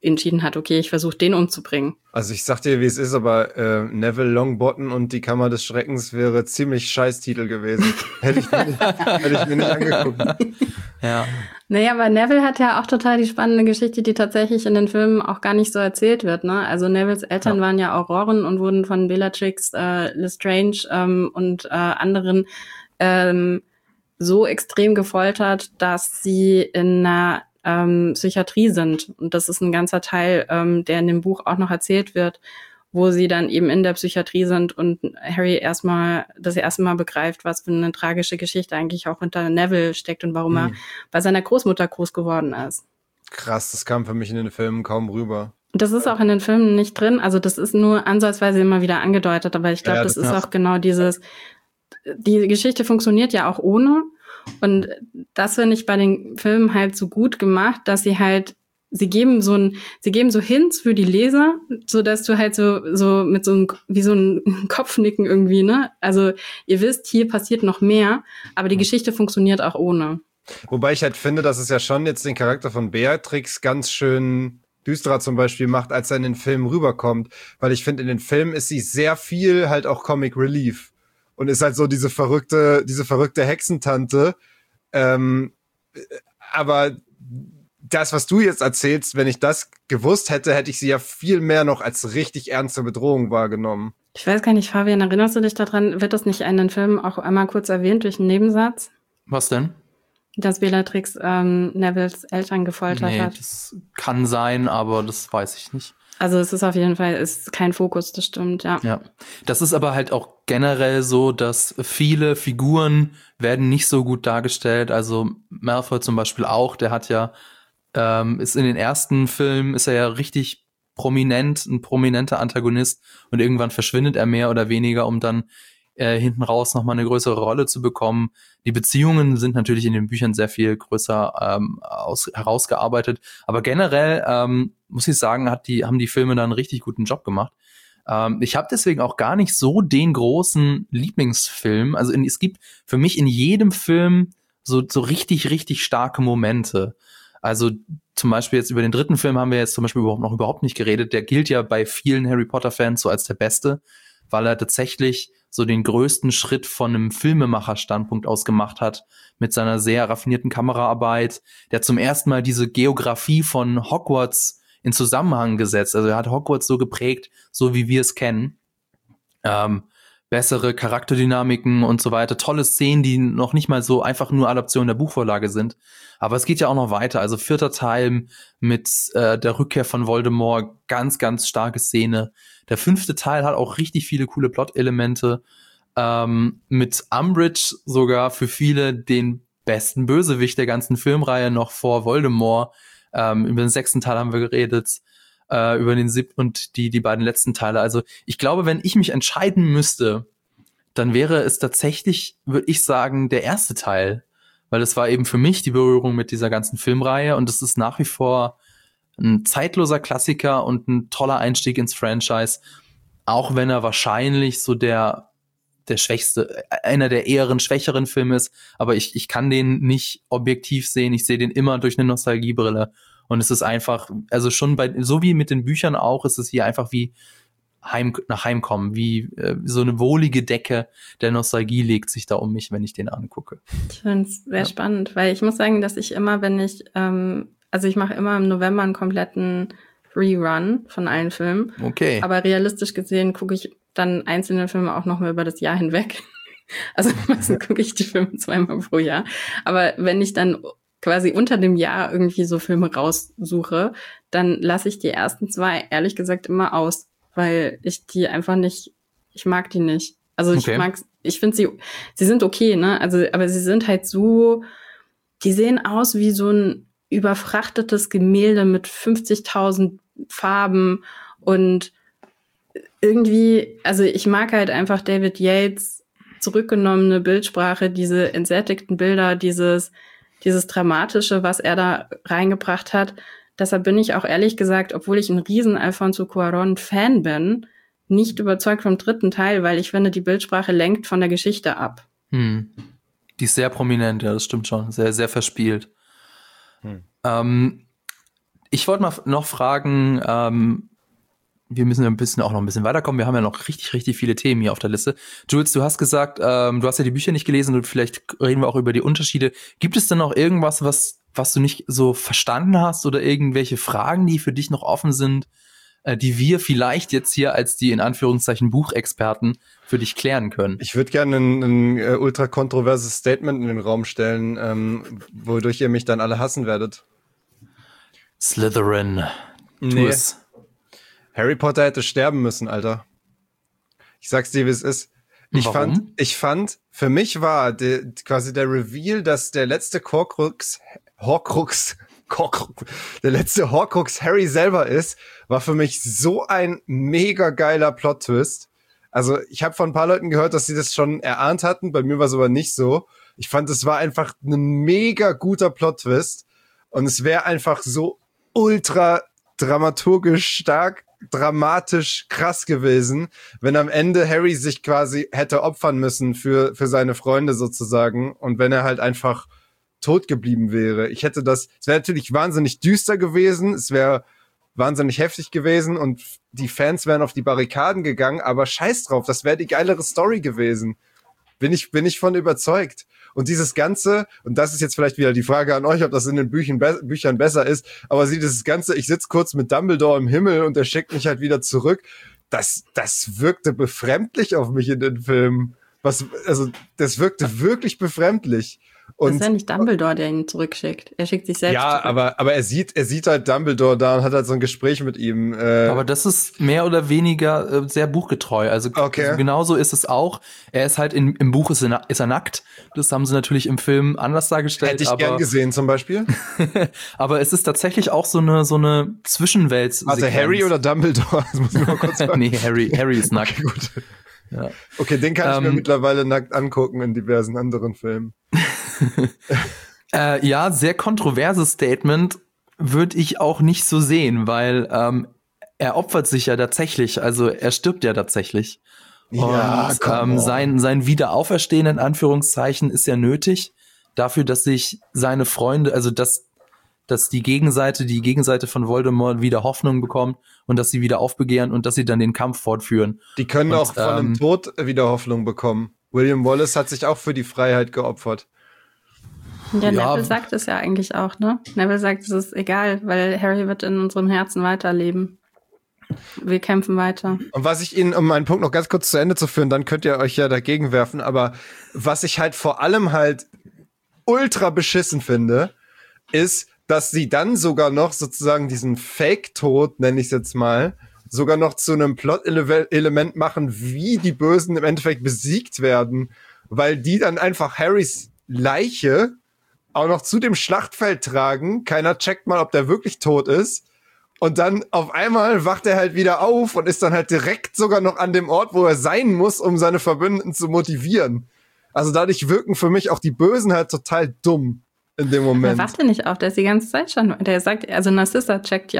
entschieden hat, okay, ich versuche den umzubringen. Also ich sag dir, wie es ist, aber Neville Longbottom und die Kammer des Schreckens wäre ziemlich scheiß Titel gewesen. hätte ich mir nicht angeguckt. Ja. Naja, aber Neville hat ja auch total die spannende Geschichte, die tatsächlich in den Filmen auch gar nicht so erzählt wird, ne? Also Nevilles Eltern waren ja Auroren und wurden von Bellatrix Lestrange und anderen so extrem gefoltert, dass sie in einer Psychiatrie sind. Und das ist ein ganzer Teil, der in dem Buch auch noch erzählt wird, wo sie dann eben in der Psychiatrie sind und Harry das erste Mal begreift, was für eine tragische Geschichte eigentlich auch hinter Neville steckt und warum er bei seiner Großmutter groß geworden ist. Krass, das kam für mich in den Filmen kaum rüber. Und das ist auch in den Filmen nicht drin, also das ist nur ansatzweise immer wieder angedeutet, aber ich glaube, das ist auch genau die Geschichte funktioniert ja auch ohne. Und das finde ich bei den Filmen halt so gut gemacht, dass sie geben so Hints für die Leser, so dass du halt so mit wie so ein Kopfnicken irgendwie, ne? Also ihr wisst, hier passiert noch mehr, aber die Geschichte funktioniert auch ohne. Wobei ich halt finde, dass es ja schon jetzt den Charakter von Beatrix ganz schön düsterer zum Beispiel macht, als er in den Filmen rüberkommt. Weil ich finde, in den Filmen ist sie sehr viel halt auch Comic Relief. Und ist halt so diese verrückte Hexentante. Aber das, was du jetzt erzählst, wenn ich das gewusst hätte, hätte ich sie ja viel mehr noch als richtig ernste Bedrohung wahrgenommen. Ich weiß gar nicht, Fabian, erinnerst du dich daran, wird das nicht in den Filmen auch einmal kurz erwähnt durch einen Nebensatz? Was denn? Dass Bellatrix Nevilles Eltern gefoltert hat. Das kann sein, aber das weiß ich nicht. Also es ist auf jeden Fall kein Fokus, das stimmt, ja. Ja, das ist aber halt auch generell so, dass viele Figuren werden nicht so gut dargestellt. Also Malfoy zum Beispiel auch, der hat ja, ist in den ersten Filmen, ist er ja richtig prominent, ein prominenter Antagonist und irgendwann verschwindet er mehr oder weniger, um dann hinten raus nochmal eine größere Rolle zu bekommen. Die Beziehungen sind natürlich in den Büchern sehr viel größer herausgearbeitet. Aber generell muss ich sagen, haben die Filme da einen richtig guten Job gemacht. Ich habe deswegen auch gar nicht so den großen Lieblingsfilm. Also es gibt für mich in jedem Film so richtig, richtig starke Momente. Also zum Beispiel jetzt über den dritten Film haben wir jetzt zum Beispiel überhaupt nicht geredet. Der gilt ja bei vielen Harry Potter-Fans so als der beste, weil er tatsächlich so den größten Schritt von einem Filmemacher-Standpunkt aus gemacht hat, mit seiner sehr raffinierten Kameraarbeit. Der hat zum ersten Mal diese Geografie von Hogwarts in Zusammenhang gesetzt. Also er hat Hogwarts so geprägt, so wie wir es kennen. Bessere Charakterdynamiken und so weiter. Tolle Szenen, die noch nicht mal so einfach nur Adaption der Buchvorlage sind. Aber es geht ja auch noch weiter. Also 4. Teil mit der Rückkehr von Voldemort. Ganz, ganz starke Szene. Der 5. Teil hat auch richtig viele coole Plot-Elemente. Mit Umbridge sogar für viele den besten Bösewicht der ganzen Filmreihe noch vor Voldemort. Über den 6. Teil haben wir geredet. Über den 7. und die beiden letzten Teile. Also ich glaube, wenn ich mich entscheiden müsste, dann wäre es tatsächlich, würde ich sagen, der 1. Teil. Weil das war eben für mich die Berührung mit dieser ganzen Filmreihe und es ist nach wie vor ein zeitloser Klassiker und ein toller Einstieg ins Franchise. Auch wenn er wahrscheinlich so der schwächste, einer der eher schwächeren Filme ist. Aber ich kann den nicht objektiv sehen. Ich sehe den immer durch eine Nostalgiebrille. Und es ist einfach, also schon so wie mit den Büchern auch, ist es hier einfach wie nach Heimkommen, wie so eine wohlige Decke der Nostalgie legt sich da um mich, wenn ich den angucke. Ich finde es sehr spannend, weil ich muss sagen, dass ich immer, also ich mache immer im November einen kompletten Rerun von allen Filmen. Okay. Aber realistisch gesehen gucke ich dann einzelne Filme auch noch mal über das Jahr hinweg. Also meistens gucke ich die Filme 2-mal pro Jahr. Aber wenn ich dann quasi unter dem Jahr irgendwie so Filme raussuche, dann lasse ich die ersten 2 ehrlich gesagt immer aus, weil ich die einfach nicht, ich mag die nicht. Also ich finde sie sind okay, ne? Also, aber sie sind halt so, die sehen aus wie so ein überfrachtetes Gemälde mit 50.000 Farben und irgendwie, also ich mag halt einfach David Yates zurückgenommene Bildsprache, diese entsättigten Bilder, dieses Dramatische, was er da reingebracht hat. Deshalb bin ich auch ehrlich gesagt, obwohl ich ein riesen Alfonso Cuarón-Fan bin, nicht überzeugt vom 3. Teil, weil ich finde, die Bildsprache lenkt von der Geschichte ab. Die ist sehr prominent, ja, das stimmt schon. Sehr, sehr verspielt. Ich wollte mal noch fragen, wir müssen ja noch ein bisschen weiterkommen. Wir haben ja noch richtig, richtig viele Themen hier auf der Liste. Jules, du hast gesagt, du hast ja die Bücher nicht gelesen und vielleicht reden wir auch über die Unterschiede. Gibt es denn noch irgendwas, was du nicht so verstanden hast oder irgendwelche Fragen, die für dich noch offen sind, die wir vielleicht jetzt hier als die in Anführungszeichen Buchexperten für dich klären können? Ich würde gerne ein ultra kontroverses Statement in den Raum stellen, wodurch ihr mich dann alle hassen werdet. Slytherin. Nee. Harry Potter hätte sterben müssen, Alter. Ich sag's dir, wie es ist. Warum? Ich fand, für mich war quasi der Reveal, dass der letzte der letzte Horcrux Harry selber ist, war für mich so ein mega geiler Plot-Twist. Also ich habe von ein paar Leuten gehört, dass sie das schon erahnt hatten. Bei mir war es aber nicht so. Ich fand, es war einfach ein mega guter Plot-Twist. Und es wäre einfach so ultra dramaturgisch stark, dramatisch krass gewesen, wenn am Ende Harry sich quasi hätte opfern müssen für seine Freunde sozusagen und wenn er halt einfach tot geblieben wäre. Es wäre natürlich wahnsinnig düster gewesen, es wäre wahnsinnig heftig gewesen und die Fans wären auf die Barrikaden gegangen, aber scheiß drauf, das wäre die geilere Story gewesen. Bin ich von überzeugt. Und dieses Ganze, und das ist jetzt vielleicht wieder die Frage an euch, ob das in den Büchern besser ist, aber dieses Ganze, ich sitze kurz mit Dumbledore im Himmel und der schickt mich halt wieder zurück, das wirkte befremdlich auf mich in den Filmen. Das wirkte wirklich befremdlich. Und das ist ja nicht Dumbledore, der ihn zurückschickt. Er schickt sich selbst zurück. aber er sieht halt Dumbledore da und hat halt so ein Gespräch mit ihm. Aber das ist mehr oder weniger sehr buchgetreu. Also genauso ist es auch. Er ist halt im Buch ist er nackt. Das haben sie natürlich im Film anders dargestellt. Hätte ich gern gesehen zum Beispiel. Aber es ist tatsächlich auch so eine Zwischenwelt. Also Harry oder Dumbledore? Das muss ich mal kurz sagen. Nee, Harry ist nackt. Okay, gut. Ja. Okay, den kann ich mir mittlerweile nackt angucken in diversen anderen Filmen. Ja, sehr kontroverses Statement würde ich auch nicht so sehen, weil er opfert sich ja tatsächlich, also er stirbt ja tatsächlich. Ja, und sein Wiederauferstehen in Anführungszeichen ist ja nötig dafür, dass sich seine Freunde, also dass die Gegenseite von Voldemort wieder Hoffnung bekommt und dass sie wieder aufbegehren und dass sie dann den Kampf fortführen. Die können auch von dem Tod wieder Hoffnung bekommen. William Wallace hat sich auch für die Freiheit geopfert. Ja, Neville sagt es ja eigentlich auch, ne? Neville sagt, es ist egal, weil Harry wird in unserem Herzen weiterleben. Wir kämpfen weiter. Und was ich Ihnen, um meinen Punkt noch ganz kurz zu Ende zu führen, dann könnt ihr euch ja dagegen werfen, aber was ich halt vor allem halt ultra beschissen finde, ist, dass sie dann sogar noch sozusagen diesen Fake-Tod, nenne ich es jetzt mal, sogar noch zu einem Plot-Element machen, wie die Bösen im Endeffekt besiegt werden, weil die dann einfach Harrys Leiche auch noch zu dem Schlachtfeld tragen. Keiner checkt mal, ob der wirklich tot ist. Und dann auf einmal wacht er halt wieder auf und ist dann halt direkt sogar noch an dem Ort, wo er sein muss, um seine Verbündeten zu motivieren. Also dadurch wirken für mich auch die Bösen halt total dumm in dem Moment. Er wacht ja nicht auf, der ist die ganze Zeit schon. Der sagt, also Narcissa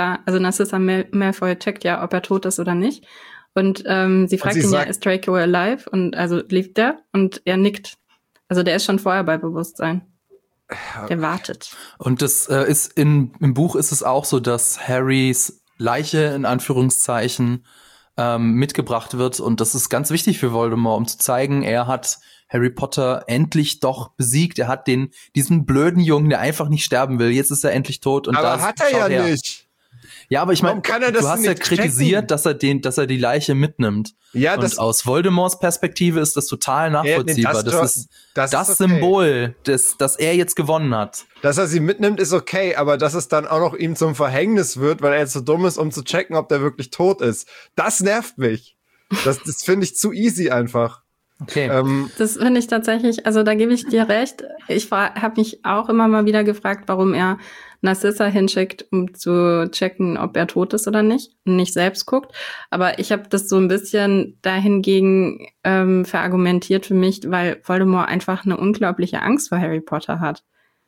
Malfoy checkt ja, ob er tot ist oder nicht. Und sie fragt ihn ja, ist Draco alive? Und also lebt der? Und er nickt. Also der ist schon vorher bei Bewusstsein. Der wartet. Und das ist im Buch ist es auch so, dass Harrys Leiche in Anführungszeichen mitgebracht wird. Und das ist ganz wichtig für Voldemort, um zu zeigen, er hat Harry Potter endlich doch besiegt. Er hat diesen blöden Jungen, der einfach nicht sterben will. Jetzt ist er endlich tot. Und aber hat er ja nicht. Ja, aber ich meine, du hast ja kritisiert, dass er die Leiche mitnimmt. Ja, und aus Voldemorts Perspektive ist das total nachvollziehbar. Ja, das ist das okay. Symbol, dass er jetzt gewonnen hat. Dass er sie mitnimmt, ist okay, aber dass es dann auch noch ihm zum Verhängnis wird, weil er jetzt so dumm ist, um zu checken, ob der wirklich tot ist. Das nervt mich. Das finde ich zu easy einfach. Okay. Das finde ich tatsächlich, also da gebe ich dir recht. Ich habe mich auch immer mal wieder gefragt, warum er Narcissa hinschickt, um zu checken, ob er tot ist oder nicht und nicht selbst guckt. Aber ich habe das so ein bisschen dahingegen verargumentiert für mich, weil Voldemort einfach eine unglaubliche Angst vor Harry Potter hat.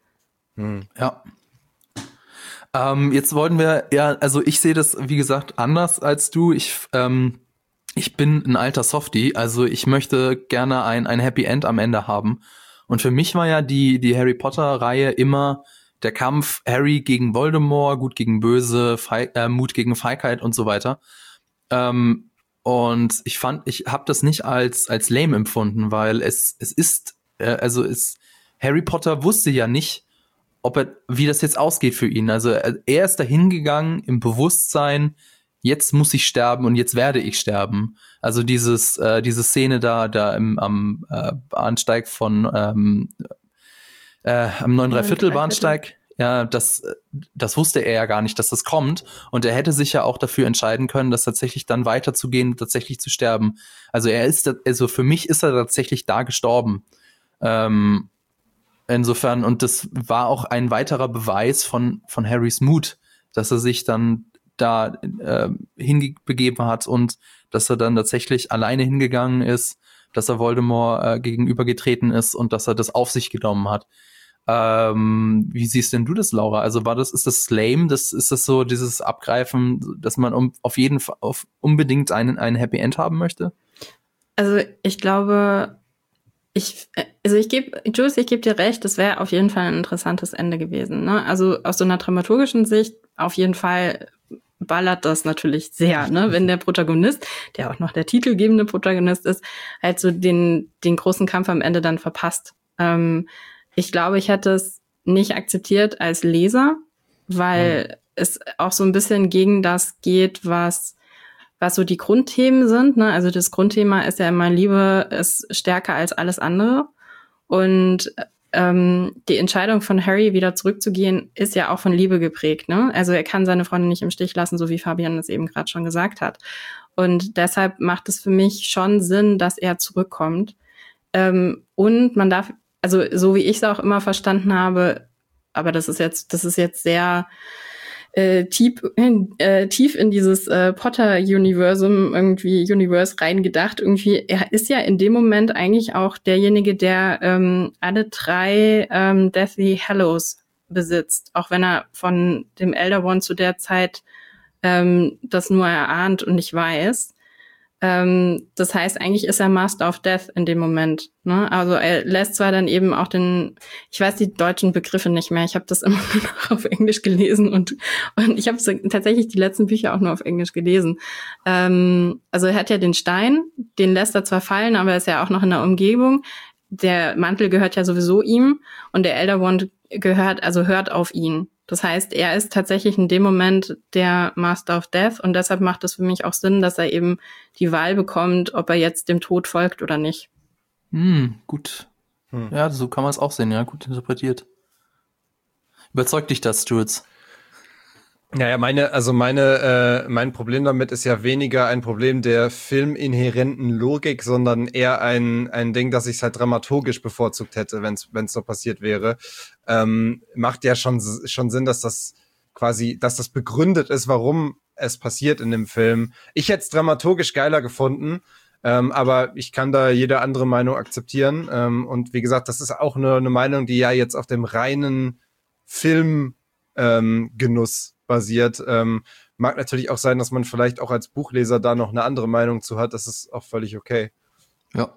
Ja. Jetzt wollten wir, also ich sehe das, wie gesagt, anders als du. Ich bin ein alter Softie, also ich möchte gerne ein Happy End am Ende haben. Und für mich war ja die Harry Potter-Reihe immer der Kampf Harry gegen Voldemort, Gut gegen Böse, Mut gegen Feigheit und so weiter. Und ich habe das nicht als lame empfunden, weil Harry Potter wusste ja nicht, wie das jetzt ausgeht für ihn. Also er ist dahin gegangen im Bewusstsein, jetzt muss ich sterben und jetzt werde ich sterben. Also diese Szene da am Bahnsteig am 9¾ Bahnsteig, ja, das wusste er ja gar nicht, dass das kommt. Und er hätte sich ja auch dafür entscheiden können, das tatsächlich dann weiterzugehen, tatsächlich zu sterben. Also für mich ist er tatsächlich da gestorben. Insofern, und das war auch ein weiterer Beweis von Harrys Mut, dass er sich dann da hinbegeben hat und dass er dann tatsächlich alleine hingegangen ist, dass er Voldemort gegenübergetreten ist und dass er das auf sich genommen hat. Wie siehst denn du das, Laura? Also ist das lame? Ist das so dieses Abgreifen, dass man auf jeden Fall unbedingt ein Happy End haben möchte? Also ich glaube, ich gebe dir recht, das wäre auf jeden Fall ein interessantes Ende gewesen. Ne? Also aus so einer dramaturgischen Sicht auf jeden Fall ballert das natürlich sehr, ne? Wenn der Protagonist, der auch noch der titelgebende Protagonist ist, halt so den großen Kampf am Ende dann verpasst. Ich glaube, ich hätte es nicht akzeptiert als Leser, weil es auch so ein bisschen gegen das geht, was so die Grundthemen sind. Ne? Also das Grundthema ist ja immer, Liebe ist stärker als alles andere. Und die Entscheidung von Harry, wieder zurückzugehen, ist ja auch von Liebe geprägt. Ne? Also er kann seine Freundin nicht im Stich lassen, so wie Fabian das eben gerade schon gesagt hat. Und deshalb macht es für mich schon Sinn, dass er zurückkommt. Und man darf, also so wie ich es auch immer verstanden habe, aber das ist jetzt sehr tief in dieses Potter-Universe reingedacht. Irgendwie, er ist ja in dem Moment eigentlich auch derjenige, der alle 3 Deathly Hallows besitzt, auch wenn er von dem Elder Wand zu der Zeit das nur erahnt und nicht weiß. Das heißt, eigentlich ist er Master of Death in dem Moment. Ne? Also er lässt zwar dann eben auch ich weiß die deutschen Begriffe nicht mehr, ich habe das immer nur noch auf Englisch gelesen und ich habe tatsächlich die letzten Bücher auch nur auf Englisch gelesen. Also er hat ja den Stein, den lässt er zwar fallen, aber er ist ja auch noch in der Umgebung. Der Mantel gehört ja sowieso ihm und der Elder Wand hört auf ihn. Das heißt, er ist tatsächlich in dem Moment der Master of Death und deshalb macht es für mich auch Sinn, dass er eben die Wahl bekommt, ob er jetzt dem Tod folgt oder nicht. Gut. Ja, so kann man es auch sehen, ja, gut interpretiert. Überzeugt dich das, Stuart? Naja, mein Problem damit ist ja weniger ein Problem der filminhärenten Logik, sondern eher ein Ding, dass ich es halt dramaturgisch bevorzugt hätte, wenn es so passiert wäre. Macht ja schon Sinn, dass das begründet ist, warum es passiert in dem Film. Ich hätte es dramaturgisch geiler gefunden, aber ich kann da jede andere Meinung akzeptieren. Und wie gesagt, das ist auch eine Meinung, die ja jetzt auf dem reinen Filmgenuss basiert. Mag natürlich auch sein, dass man vielleicht auch als Buchleser da noch eine andere Meinung zu hat. Das ist auch völlig okay. Ja.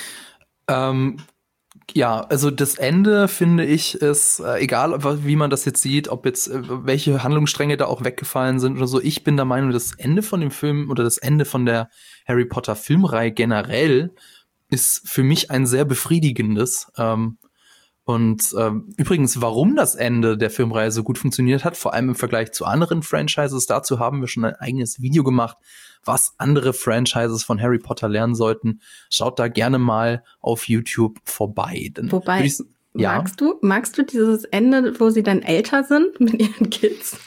Ja, also das Ende, finde ich, ist egal, wie man das jetzt sieht, ob jetzt welche Handlungsstränge da auch weggefallen sind oder so. Ich bin der Meinung, das Ende von dem Film oder das Ende von der Harry Potter Filmreihe generell ist für mich ein sehr befriedigendes. Und übrigens, warum das Ende der Filmreihe so gut funktioniert hat, vor allem im Vergleich zu anderen Franchises, dazu haben wir schon ein eigenes Video gemacht, was andere Franchises von Harry Potter lernen sollten. Schaut da gerne mal auf YouTube vorbei. Wobei, magst du dieses Ende, wo sie dann älter sind mit ihren Kids?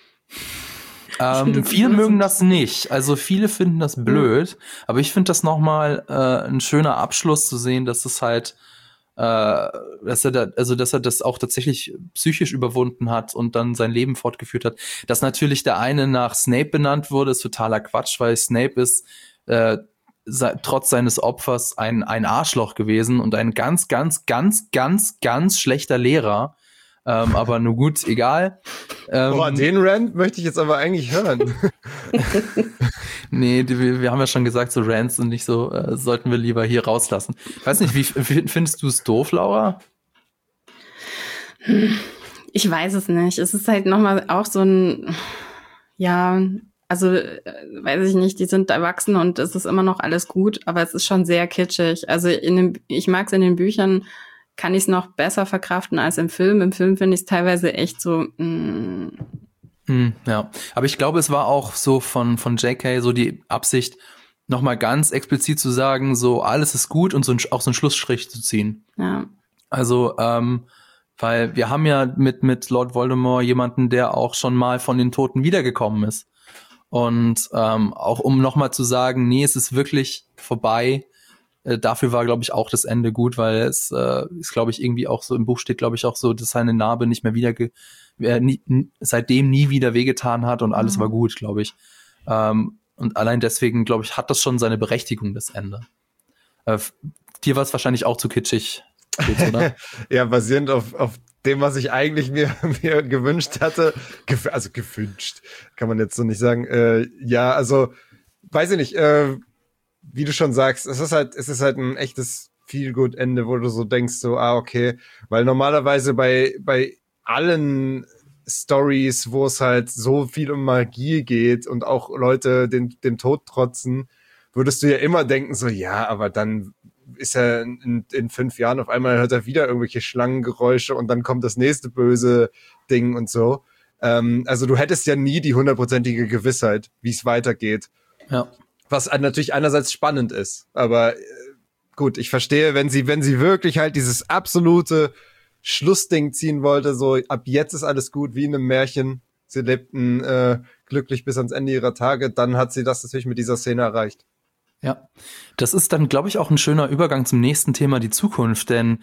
Viele mögen das nicht. Also viele finden das blöd. Aber ich finde das nochmal ein schöner Abschluss zu sehen, dass es halt dass er das auch tatsächlich psychisch überwunden hat und dann sein Leben fortgeführt hat. Dass natürlich der eine nach Snape benannt wurde, ist totaler Quatsch, weil Snape ist trotz seines Opfers ein Arschloch gewesen und ein ganz, ganz, ganz, ganz, ganz schlechter Lehrer. Aber nur gut, egal. Den Rant möchte ich jetzt aber eigentlich hören. Nee, wir haben ja schon gesagt, so Rants und nicht so, sollten wir lieber hier rauslassen. Ich weiß nicht, wie findest du es doof, Laura? Ich weiß es nicht. Es ist halt nochmal auch so ein, ja, also weiß ich nicht, die sind erwachsen und es ist immer noch alles gut, aber es ist schon sehr kitschig. Also ich mag es in den Büchern, kann ich es noch besser verkraften als im Film. Im Film finde ich es teilweise echt so, Ja, aber ich glaube, es war auch so von J.K. so die Absicht, nochmal ganz explizit zu sagen, so alles ist gut und auch so einen Schlussstrich zu ziehen. Ja. Also, weil wir haben ja mit Lord Voldemort jemanden, der auch schon mal von den Toten wiedergekommen ist. Und auch um nochmal zu sagen, nee, es ist wirklich vorbei, dafür war, glaube ich, auch das Ende gut, weil es ist, glaube ich, irgendwie auch so, im Buch steht, glaube ich, auch so, dass seine Narbe nicht mehr wieder seitdem nie wieder wehgetan hat und alles war gut, glaube ich. Und allein deswegen, glaube ich, hat das schon seine Berechtigung, das Ende. Dir war es wahrscheinlich auch zu kitschig, oder? Ja, basierend auf dem, was ich eigentlich mir gewünscht hatte, also gewünscht, kann man jetzt so nicht sagen. Ja, also, weiß ich nicht, wie du schon sagst, es ist halt ein echtes Feel-Good-Ende, wo du so denkst, so, okay, weil normalerweise bei allen Stories, wo es halt so viel um Magie geht und auch Leute dem Tod trotzen, würdest du ja immer denken, so, ja, aber dann ist er in 5 Jahren auf einmal hört er wieder irgendwelche Schlangengeräusche und dann kommt das nächste böse Ding und so. Also du hättest ja nie die 100%ige Gewissheit, wie es weitergeht. Ja. Was natürlich einerseits spannend ist, aber gut, ich verstehe, wenn sie wirklich halt dieses absolute Schlussding ziehen wollte, so ab jetzt ist alles gut, wie in einem Märchen, sie lebten glücklich bis ans Ende ihrer Tage, dann hat sie das natürlich mit dieser Szene erreicht. Ja, das ist dann, glaube ich, auch ein schöner Übergang zum nächsten Thema, die Zukunft, denn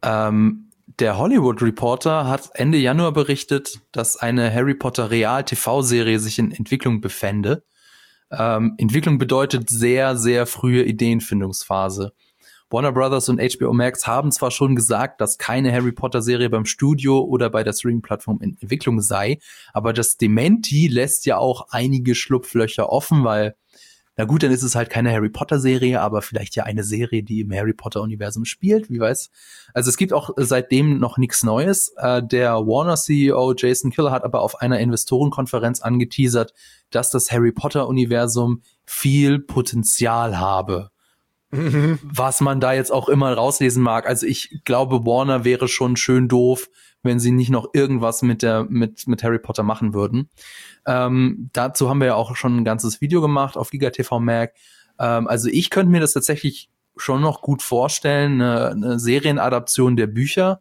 der Hollywood Reporter hat Ende Januar berichtet, dass eine Harry Potter Real-TV-Serie sich in Entwicklung befände. Entwicklung bedeutet sehr, sehr frühe Ideenfindungsphase. Warner Brothers und HBO Max haben zwar schon gesagt, dass keine Harry Potter-Serie beim Studio oder bei der Streaming-Plattform in Entwicklung sei, aber das Dementi lässt ja auch einige Schlupflöcher offen, weil, na gut, dann ist es halt keine Harry Potter-Serie, aber vielleicht ja eine Serie, die im Harry Potter-Universum spielt, wie weiß. Also es gibt auch seitdem noch nichts Neues. Der Warner-CEO Jason Kill hat aber auf einer Investorenkonferenz angeteasert, dass das Harry Potter-Universum viel Potenzial habe. Was man da jetzt auch immer rauslesen mag. Also ich glaube, Warner wäre schon schön doof, wenn sie nicht noch irgendwas mit Harry Potter machen würden. Dazu haben wir ja auch schon ein ganzes Video gemacht auf GigaTV Mag. Also ich könnte mir das tatsächlich schon noch gut vorstellen, eine Serienadaption der Bücher.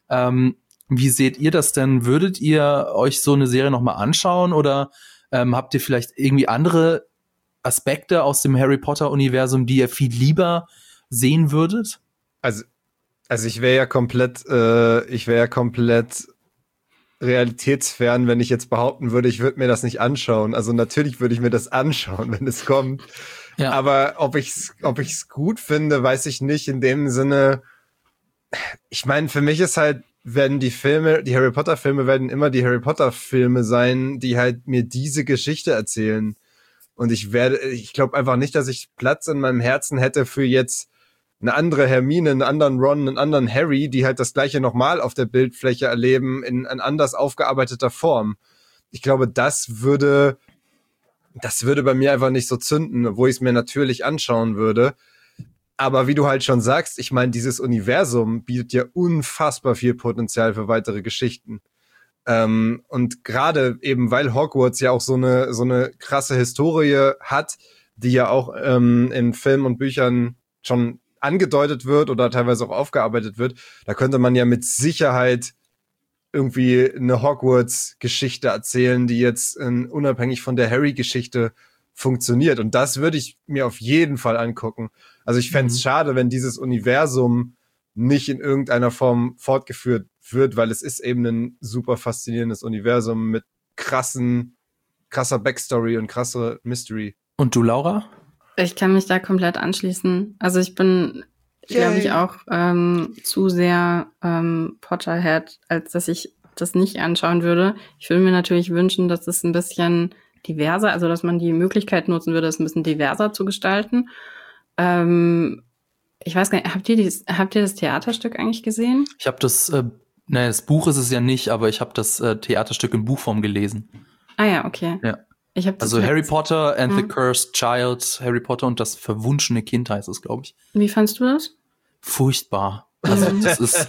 Wie seht ihr das denn? Würdet ihr euch so eine Serie noch mal anschauen oder habt ihr vielleicht irgendwie andere Aspekte aus dem Harry Potter-Universum, die ihr viel lieber sehen würdet? Also ich wäre ja komplett realitätsfern, wenn ich jetzt behaupten würde, ich würde mir das nicht anschauen. Also natürlich würde ich mir das anschauen, wenn es kommt. Ja. Aber ob ich's gut finde, weiß ich nicht. In dem Sinne, ich meine, für mich ist halt, werden die Harry Potter Filme werden immer die Harry Potter Filme sein, die halt mir diese Geschichte erzählen. Und ich glaube einfach nicht, dass ich Platz in meinem Herzen hätte für jetzt eine andere Hermine, einen anderen Ron, einen anderen Harry, die halt das Gleiche nochmal auf der Bildfläche erleben in anders aufgearbeiteter Form. Ich glaube, das würde bei mir einfach nicht so zünden, wo ich es mir natürlich anschauen würde. Aber wie du halt schon sagst, ich meine, dieses Universum bietet ja unfassbar viel Potenzial für weitere Geschichten. Und gerade eben, weil Hogwarts ja auch so eine krasse Historie hat, die ja auch in Filmen und Büchern schon angedeutet wird oder teilweise auch aufgearbeitet wird, da könnte man ja mit Sicherheit irgendwie eine Hogwarts-Geschichte erzählen, die jetzt unabhängig von der Harry-Geschichte funktioniert. Und das würde ich mir auf jeden Fall angucken. Also ich fände es schade, wenn dieses Universum nicht in irgendeiner Form fortgeführt wird, weil es ist eben ein super faszinierendes Universum mit krasser Backstory und krasser Mystery. Und du, Laura? Ich kann mich da komplett anschließen. Also ich bin, glaube ich, auch zu sehr Potterhead, als dass ich das nicht anschauen würde. Ich würde mir natürlich wünschen, dass es ein bisschen diverser, also dass man die Möglichkeit nutzen würde, es ein bisschen diverser zu gestalten. Ich weiß gar nicht, habt ihr das Theaterstück eigentlich gesehen? Ich habe das Naja, das Buch ist es ja nicht, aber ich habe das Theaterstück in Buchform gelesen. Ah ja, okay. Ja. Ich hab das Also Harry Potter and the Cursed Child, Harry Potter und das verwunschene Kind heißt es, glaube ich. Wie fandst du das? Furchtbar. Also das ist,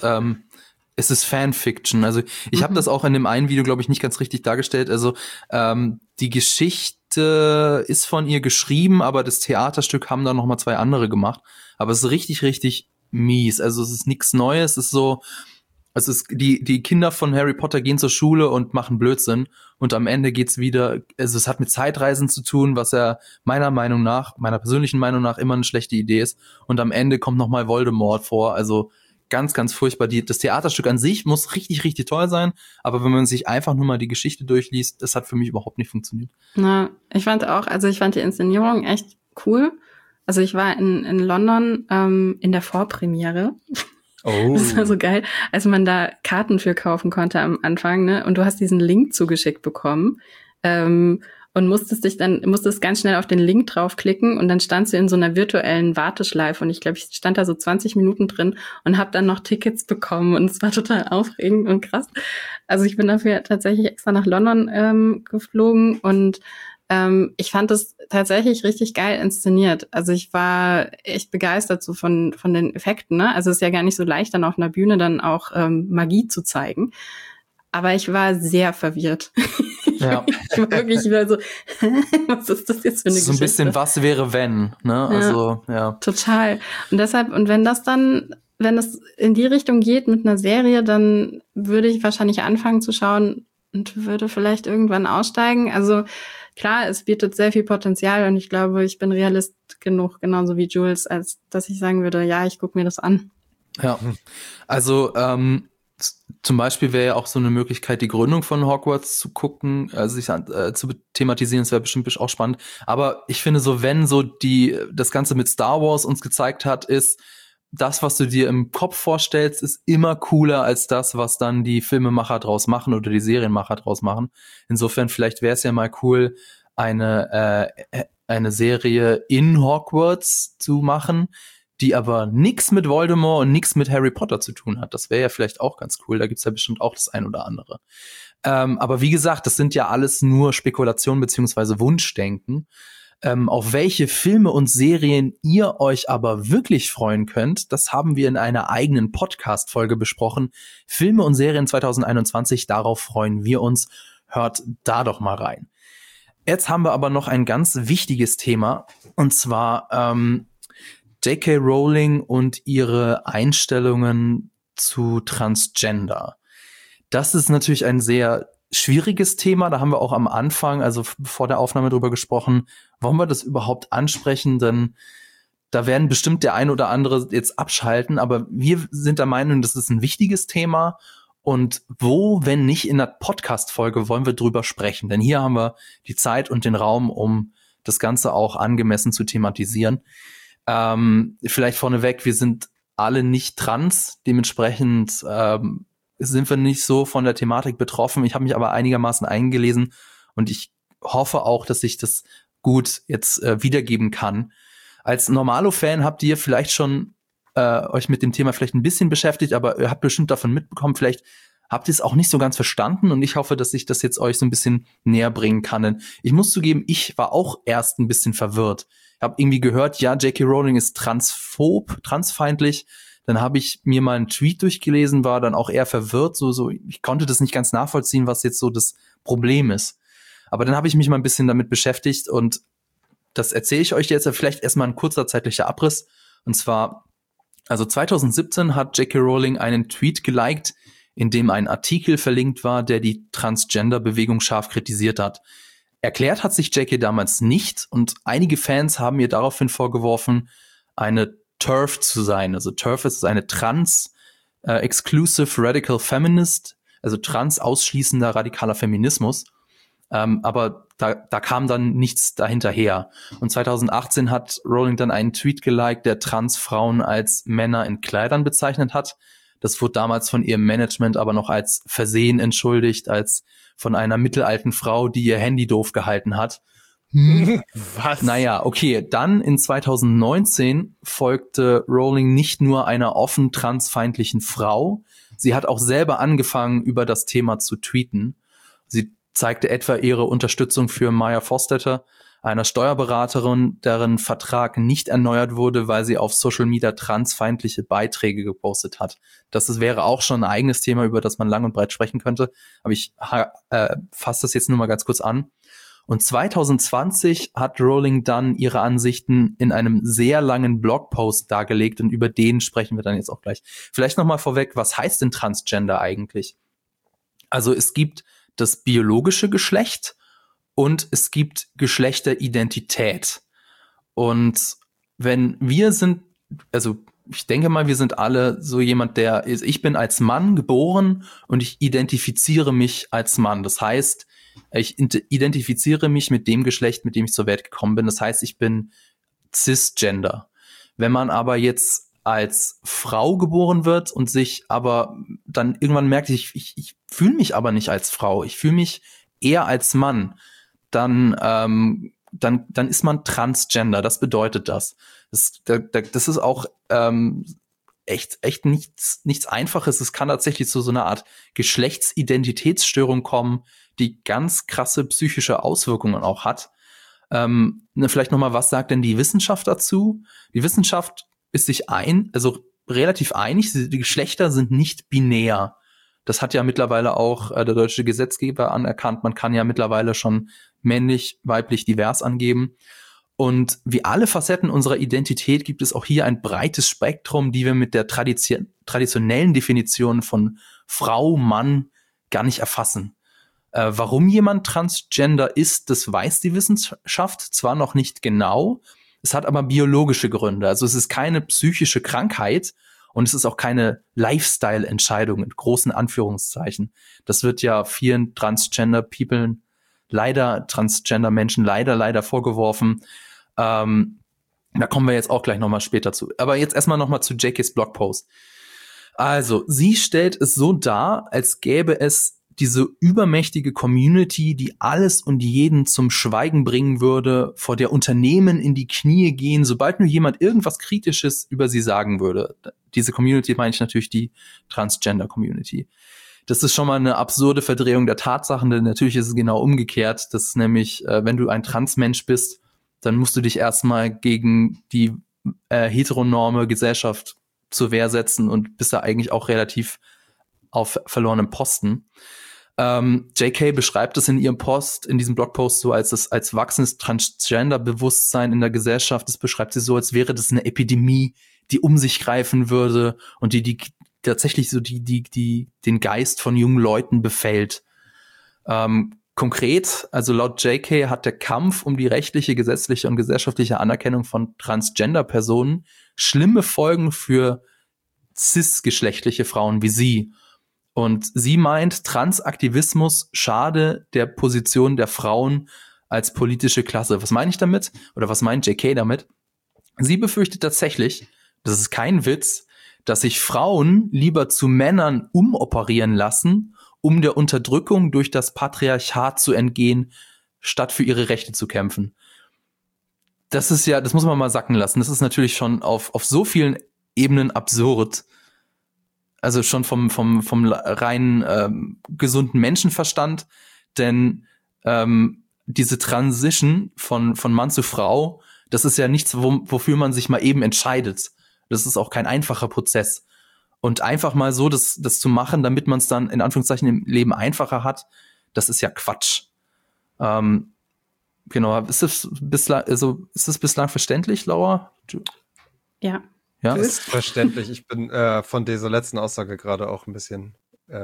es ist Fanfiction. Also ich habe das auch in dem einen Video, glaube ich, nicht ganz richtig dargestellt. Also die Geschichte ist von ihr geschrieben, aber das Theaterstück haben dann noch mal 2 andere gemacht. Aber es ist richtig, richtig mies. Also es ist nichts Neues. Es ist so, es ist die Kinder von Harry Potter gehen zur Schule und machen Blödsinn. Und am Ende geht's wieder, also es hat mit Zeitreisen zu tun, was ja meiner persönlichen Meinung nach immer eine schlechte Idee ist. Und am Ende kommt noch mal Voldemort vor. Also ganz, ganz furchtbar. Das Theaterstück an sich muss richtig, richtig toll sein. Aber wenn man sich einfach nur mal die Geschichte durchliest, das hat für mich überhaupt nicht funktioniert. Na, ich fand die Inszenierung echt cool. Also ich war in London in der Vorpremiere. Oh. Das war so geil, als man da Karten für kaufen konnte am Anfang, ne? Und du hast diesen Link zugeschickt bekommen und musstest ganz schnell auf den Link draufklicken und dann standst du in so einer virtuellen Warteschleife und ich glaube, ich stand da so 20 Minuten drin und habe dann noch Tickets bekommen und es war total aufregend und krass. Also ich bin dafür tatsächlich extra nach London geflogen und ich fand das tatsächlich richtig geil inszeniert. Also ich war echt begeistert so von den Effekten, ne? Also es ist ja gar nicht so leicht, dann auf einer Bühne dann auch Magie zu zeigen. Aber ich war sehr verwirrt. Ja. Ich war wirklich wieder so, was ist das jetzt für eine Geschichte? So ein bisschen, was wäre wenn, ne? Ja, Also, ja. Total. Und deshalb, und wenn das in die Richtung geht mit einer Serie, dann würde ich wahrscheinlich anfangen zu schauen und würde vielleicht irgendwann aussteigen. Also klar, es bietet sehr viel Potenzial und ich glaube, ich bin Realist genug, genauso wie Jules, als dass ich sagen würde, ja, ich gucke mir das an. Ja, also zum Beispiel wäre ja auch so eine Möglichkeit, die Gründung von Hogwarts zu gucken, also sich zu thematisieren, das wäre bestimmt auch spannend. Aber ich finde so, wenn so das Ganze mit Star Wars uns gezeigt hat, ist, das, was du dir im Kopf vorstellst, ist immer cooler als das, was dann die Filmemacher draus machen oder die Serienmacher draus machen. Insofern, vielleicht wäre es ja mal cool, eine Serie in Hogwarts zu machen, die aber nix mit Voldemort und nix mit Harry Potter zu tun hat. Das wäre ja vielleicht auch ganz cool. Da gibt's ja bestimmt auch das ein oder andere. Aber wie gesagt, das sind ja alles nur Spekulationen beziehungsweise Wunschdenken. Auf welche Filme und Serien ihr euch aber wirklich freuen könnt, das haben wir in einer eigenen Podcast-Folge besprochen. Filme und Serien 2021, darauf freuen wir uns. Hört da doch mal rein. Jetzt haben wir aber noch ein ganz wichtiges Thema, und zwar J.K. Rowling und ihre Einstellungen zu Transgender. Das ist natürlich ein sehr schwieriges Thema, da haben wir auch am Anfang, also vor der Aufnahme drüber gesprochen, wollen wir das überhaupt ansprechen, denn da werden bestimmt der ein oder andere jetzt abschalten, aber wir sind der Meinung, das ist ein wichtiges Thema und wo, wenn nicht in der Podcast-Folge, wollen wir drüber sprechen, denn hier haben wir die Zeit und den Raum, um das Ganze auch angemessen zu thematisieren. Vielleicht vorneweg, wir sind alle nicht trans, dementsprechend sind wir nicht so von der Thematik betroffen. Ich habe mich aber einigermaßen eingelesen und ich hoffe auch, dass ich das gut jetzt wiedergeben kann. Als Normalo-Fan habt ihr vielleicht schon euch mit dem Thema vielleicht ein bisschen beschäftigt, aber ihr habt bestimmt davon mitbekommen, vielleicht habt ihr es auch nicht so ganz verstanden und ich hoffe, dass ich das jetzt euch so ein bisschen näher bringen kann. Denn ich muss zugeben, ich war auch erst ein bisschen verwirrt. Ich habe irgendwie gehört, ja, J.K. Rowling ist transphob, transfeindlich. Dann habe ich mir mal einen Tweet durchgelesen, war dann auch eher verwirrt. So, ich konnte das nicht ganz nachvollziehen, was jetzt so das Problem ist. Aber dann habe ich mich mal ein bisschen damit beschäftigt und das erzähle ich euch jetzt. Vielleicht erstmal ein kurzer zeitlicher Abriss. Und zwar, also 2017 hat J.K. Rowling einen Tweet geliked, in dem ein Artikel verlinkt war, der die Transgender-Bewegung scharf kritisiert hat. Erklärt hat sich J.K. damals nicht und einige Fans haben ihr daraufhin vorgeworfen, eine TERF zu sein. Also TERF ist eine Trans-Exclusive Radical Feminist, also trans-ausschließender radikaler Feminismus. Aber da kam dann nichts dahinterher. Und 2018 hat Rowling dann einen Tweet geliked, der Transfrauen als Männer in Kleidern bezeichnet hat. Das wurde damals von ihrem Management aber noch als Versehen entschuldigt, als von einer mittelalten Frau, die ihr Handy doof gehalten hat. Was? Naja, okay, dann in 2019 folgte Rowling nicht nur einer offen transfeindlichen Frau, Sie hat auch selber angefangen, über das Thema zu tweeten. Sie zeigte etwa ihre Unterstützung für Maya Forstater, einer Steuerberaterin, deren Vertrag nicht erneuert wurde, weil sie auf Social Media transfeindliche Beiträge gepostet hat. Wäre auch schon ein eigenes Thema, über das man lang und breit sprechen könnte. Aber ich fasse das jetzt nur mal ganz kurz an. Und 2020 hat Rowling dann ihre Ansichten in einem sehr langen Blogpost dargelegt und über den sprechen wir dann jetzt auch gleich. Vielleicht nochmal vorweg, was heißt denn Transgender eigentlich? Also es gibt das biologische Geschlecht und es gibt Geschlechteridentität. Und wenn wir sind, also ich denke mal, wir sind alle so jemand, der ist, ich bin als Mann geboren und ich identifiziere mich als Mann. Das heißt, ich identifiziere mich mit dem Geschlecht, mit dem ich zur Welt gekommen bin. Das heißt, ich bin cisgender. Wenn man aber jetzt als Frau geboren wird und sich aber dann irgendwann merkt, ich fühle mich aber nicht als Frau, ich fühle mich eher als Mann, dann ist man transgender. Das bedeutet das. Das ist auch echt nichts Einfaches. Es kann tatsächlich zu so einer Art Geschlechtsidentitätsstörung kommen, die ganz krasse psychische Auswirkungen auch hat. Vielleicht nochmal, was sagt denn die Wissenschaft dazu? Die Wissenschaft ist sich relativ einig, die Geschlechter sind nicht binär. Das hat ja mittlerweile auch der deutsche Gesetzgeber anerkannt. Man kann ja mittlerweile schon männlich, weiblich, divers angeben. Und wie alle Facetten unserer Identität gibt es auch hier ein breites Spektrum, die wir mit der traditionellen Definition von Frau, Mann gar nicht erfassen. Warum jemand transgender ist, das weiß die Wissenschaft zwar noch nicht genau, es hat aber biologische Gründe. Also es ist keine psychische Krankheit und es ist auch keine Lifestyle-Entscheidung in großen Anführungszeichen. Das wird ja vielen Transgender-Menschen leider vorgeworfen. Da kommen wir jetzt auch gleich nochmal später zu. Aber jetzt erstmal nochmal zu JKs Blogpost. Also, sie stellt es so dar, als gäbe es diese übermächtige Community, die alles und jeden zum Schweigen bringen würde, vor der Unternehmen in die Knie gehen, sobald nur jemand irgendwas Kritisches über sie sagen würde. Diese Community meine ich natürlich die Transgender-Community. Das ist schon mal eine absurde Verdrehung der Tatsachen, denn natürlich ist es genau umgekehrt. Das ist nämlich, wenn du ein Transmensch bist, dann musst du dich erstmal gegen die heteronorme Gesellschaft zur Wehr setzen und bist da eigentlich auch relativ auf verlorenem Posten. JK beschreibt es in diesem Blogpost so als wachsendes Transgender-Bewusstsein in der Gesellschaft. Das beschreibt sie so, als wäre das eine Epidemie, die um sich greifen würde und die tatsächlich so den Geist von jungen Leuten befällt. Konkret, also laut JK hat der Kampf um die rechtliche, gesetzliche und gesellschaftliche Anerkennung von Transgender-Personen schlimme Folgen für cisgeschlechtliche Frauen wie sie. Und sie meint, Transaktivismus schade der Position der Frauen als politische Klasse. Was meine ich damit? Oder was meint JK damit? Sie befürchtet tatsächlich, das ist kein Witz, dass sich Frauen lieber zu Männern umoperieren lassen, um der Unterdrückung durch das Patriarchat zu entgehen, statt für ihre Rechte zu kämpfen. Das muss man mal sacken lassen. Das ist natürlich schon auf so vielen Ebenen absurd. Also schon vom rein gesunden Menschenverstand, denn diese Transition von Mann zu Frau, das ist ja nichts, wofür man sich mal eben entscheidet. Das ist auch kein einfacher Prozess. Und einfach mal so das zu machen, damit man es dann in Anführungszeichen im Leben einfacher hat, das ist ja Quatsch. Genau, ist das bislang verständlich, Laura? Ja. Ja, ist verständlich. Ich bin von dieser letzten Aussage gerade auch ein bisschen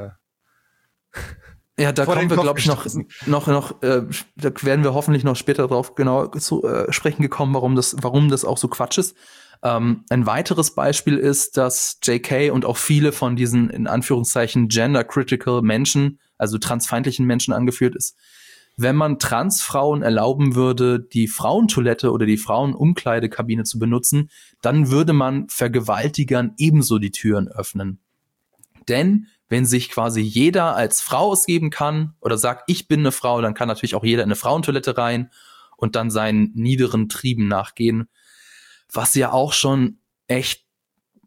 ja, da kommen wir, glaube ich, noch da werden wir hoffentlich noch später drauf genau zu sprechen gekommen, warum das auch so Quatsch ist. Ein weiteres Beispiel ist, dass JK und auch viele von diesen in Anführungszeichen gender-critical Menschen, also transfeindlichen Menschen angeführt ist, wenn man Transfrauen erlauben würde, die Frauentoilette oder die Frauenumkleidekabine zu benutzen, dann würde man Vergewaltigern ebenso die Türen öffnen. Denn wenn sich quasi jeder als Frau ausgeben kann oder sagt, ich bin eine Frau, dann kann natürlich auch jeder in eine Frauentoilette rein und dann seinen niederen Trieben nachgehen. Was ja auch schon echt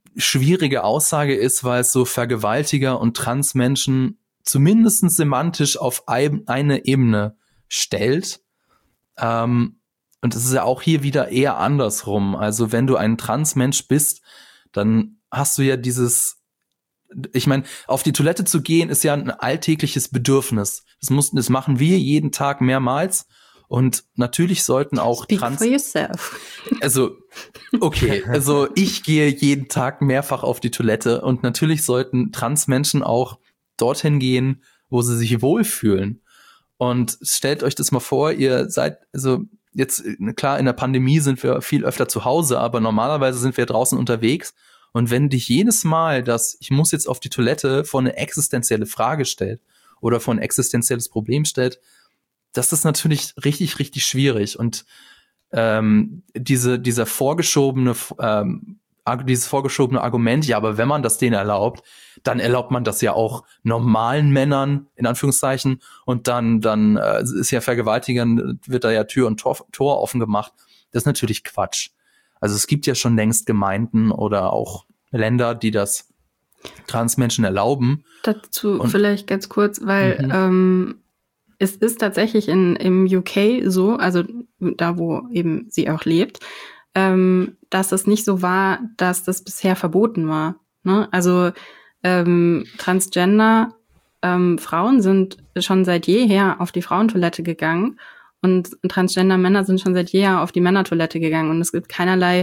schwierige Aussage ist, weil es so Vergewaltiger und Transmenschen zumindest semantisch auf eine Ebene stellt. Und es ist ja auch hier wieder eher andersrum. Also wenn du ein Transmensch bist, dann hast du ja ich meine, auf die Toilette zu gehen ist ja ein alltägliches Bedürfnis. Das machen wir jeden Tag mehrmals. Und natürlich sollten auch Speak for yourself. Also, okay, also ich gehe jeden Tag mehrfach auf die Toilette und natürlich sollten Transmenschen auch dorthin gehen, wo sie sich wohlfühlen. Und stellt euch das mal vor, ihr seid, also jetzt, klar, in der Pandemie sind wir viel öfter zu Hause, aber normalerweise sind wir draußen unterwegs. Und wenn dich jedes Mal ich muss jetzt auf die Toilette vor eine existenzielle Frage stellt oder vor ein existenzielles Problem stellt, das ist natürlich richtig, richtig schwierig. Und dieses vorgeschobene Argument, ja, aber wenn man das denen erlaubt, dann erlaubt man das ja auch normalen Männern, in Anführungszeichen, und dann ist ja Vergewaltigern, wird da ja Tür und Tor offen gemacht. Das ist natürlich Quatsch. Also es gibt ja schon längst Gemeinden oder auch Länder, die das Transmenschen erlauben. Dazu vielleicht ganz kurz, weil es ist tatsächlich im UK so, also da, wo eben sie auch lebt, dass es nicht so war, dass das bisher verboten war. Ne? Also Transgender Frauen sind schon seit jeher auf die Frauentoilette gegangen und Transgender-Männer sind schon seit jeher auf die Männertoilette gegangen. Und es gibt keinerlei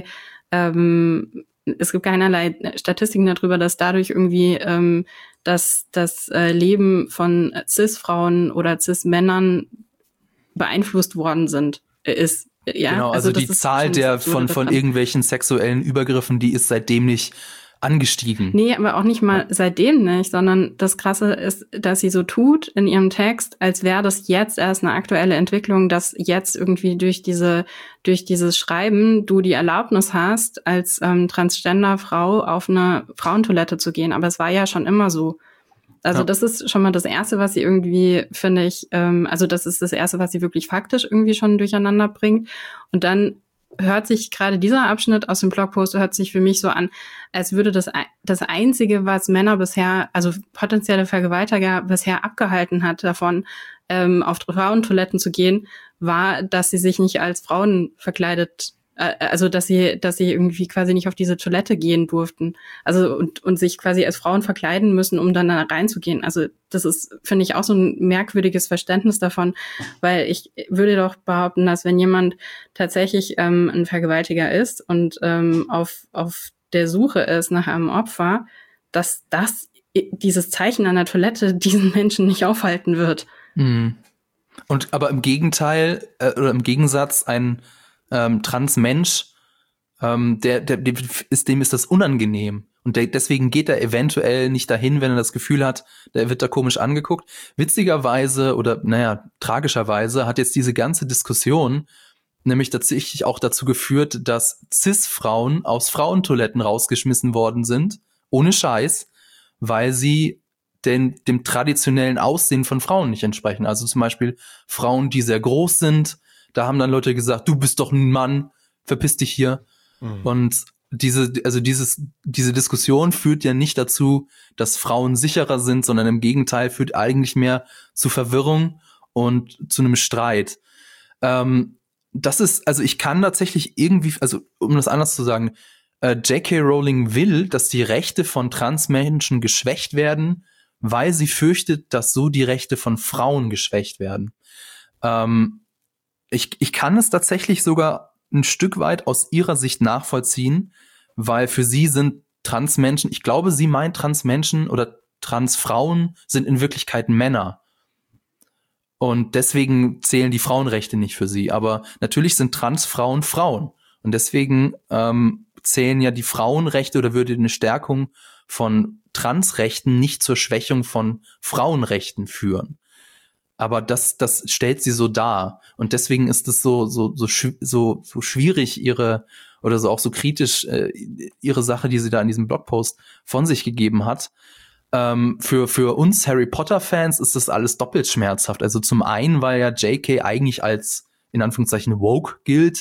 Statistiken darüber, dass dadurch irgendwie das Leben von Cis-Frauen oder Cis-Männern beeinflusst worden ist. Ja, genau, also die Zahl von irgendwelchen sexuellen Übergriffen, die ist seitdem nicht angestiegen. Nee, aber auch nicht mal seitdem nicht, sondern das Krasse ist, dass sie so tut in ihrem Text, als wäre das jetzt erst eine aktuelle Entwicklung, dass jetzt irgendwie durch dieses Schreiben du die Erlaubnis hast, als Transgender-Frau auf eine Frauentoilette zu gehen. Aber es war ja schon immer so. Also das ist schon mal das Erste, was sie irgendwie, finde ich, das ist das Erste, was sie wirklich faktisch irgendwie schon durcheinander bringt. Und dann hört sich gerade dieser Abschnitt aus dem Blogpost hört sich für mich so an, als würde das Einzige, was Männer bisher, also potenzielle Vergewaltiger bisher abgehalten hat davon, auf Frauentoiletten zu gehen, war, dass sie sich nicht als Frauen verkleidet, also dass sie irgendwie quasi nicht auf diese Toilette gehen durften, also und sich quasi als Frauen verkleiden müssen, um dann da reinzugehen. Also das ist, finde ich, auch so ein merkwürdiges Verständnis davon, weil ich würde doch behaupten, dass wenn jemand tatsächlich ein Vergewaltiger ist und auf der Suche ist nach einem Opfer, dass dieses Zeichen an der Toilette diesen Menschen nicht aufhalten wird. Mhm. Und aber im Gegenteil oder im Gegensatz ein Transmensch, dem ist das unangenehm. Und deswegen geht er eventuell nicht dahin, wenn er das Gefühl hat, der wird da komisch angeguckt. Witzigerweise oder tragischerweise hat jetzt diese ganze Diskussion nämlich tatsächlich auch dazu geführt, dass Cis-Frauen aus Frauentoiletten rausgeschmissen worden sind, ohne Scheiß, weil sie dem traditionellen Aussehen von Frauen nicht entsprechen. Also zum Beispiel Frauen, die sehr groß sind. Da haben dann Leute gesagt, du bist doch ein Mann, verpiss dich hier. Mhm. Und diese Diskussion führt ja nicht dazu, dass Frauen sicherer sind, sondern im Gegenteil führt eigentlich mehr zu Verwirrung und zu einem Streit. Das ist, also ich kann tatsächlich irgendwie, also um das anders zu sagen, J.K. Rowling will, dass die Rechte von Transmenschen geschwächt werden, weil sie fürchtet, dass so die Rechte von Frauen geschwächt werden. Ich kann es tatsächlich sogar ein Stück weit aus ihrer Sicht nachvollziehen, weil für sie sind Transmenschen, ich glaube, sie meint Transmenschen oder Transfrauen sind in Wirklichkeit Männer. Und deswegen zählen die Frauenrechte nicht für sie. Aber natürlich sind Transfrauen Frauen. Und deswegen zählen ja die Frauenrechte oder würde eine Stärkung von Transrechten nicht zur Schwächung von Frauenrechten führen. Aber das stellt sie so dar. Und deswegen ist es so schwierig, oder so auch so kritisch ihre Sache, die sie da in diesem Blogpost von sich gegeben hat. Für uns Harry Potter-Fans ist das alles doppelt schmerzhaft. Also zum einen, weil ja J.K. eigentlich als, in Anführungszeichen, woke gilt,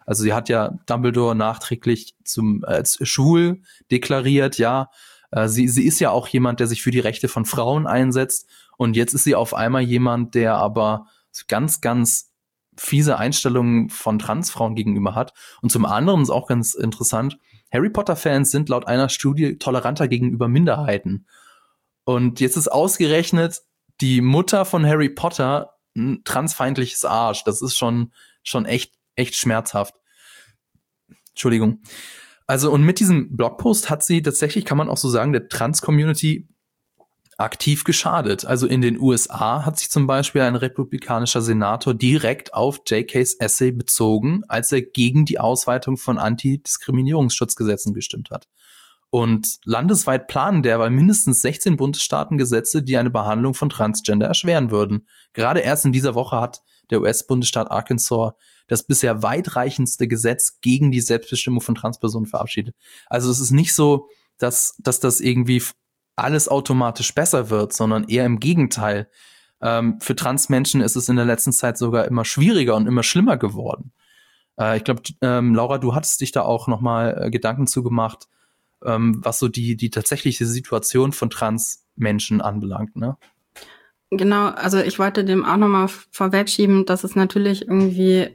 Also sie hat ja Dumbledore nachträglich als schwul deklariert, ja. Sie ist ja auch jemand, der sich für die Rechte von Frauen einsetzt. Und jetzt ist sie auf einmal jemand, der aber ganz, ganz fiese Einstellungen von Transfrauen gegenüber hat. Und zum anderen ist auch ganz interessant, Harry Potter-Fans sind laut einer Studie toleranter gegenüber Minderheiten. Und jetzt ist ausgerechnet die Mutter von Harry Potter ein transfeindliches Arsch. Das ist schon echt schmerzhaft. Entschuldigung. Also, und mit diesem Blogpost hat sie tatsächlich, kann man auch so sagen, der Trans-Community aktiv geschadet. Also in den USA hat sich zum Beispiel ein republikanischer Senator direkt auf JKs Essay bezogen, als er gegen die Ausweitung von Antidiskriminierungsschutzgesetzen gestimmt hat. Und landesweit planen derweil mindestens 16 Bundesstaaten Gesetze, die eine Behandlung von Transgender erschweren würden. Gerade erst in dieser Woche hat der US-Bundesstaat Arkansas das bisher weitreichendste Gesetz gegen die Selbstbestimmung von Transpersonen verabschiedet. Also es ist nicht so, dass das irgendwie alles automatisch besser wird, sondern eher im Gegenteil. Für Transmenschen ist es in der letzten Zeit sogar immer schwieriger und immer schlimmer geworden. Ich glaube, Laura, du hattest dich da auch noch mal Gedanken zugemacht, was so die tatsächliche Situation von Transmenschen anbelangt, ne? Genau, also ich wollte dem auch noch mal vorwegschieben, dass es natürlich irgendwie,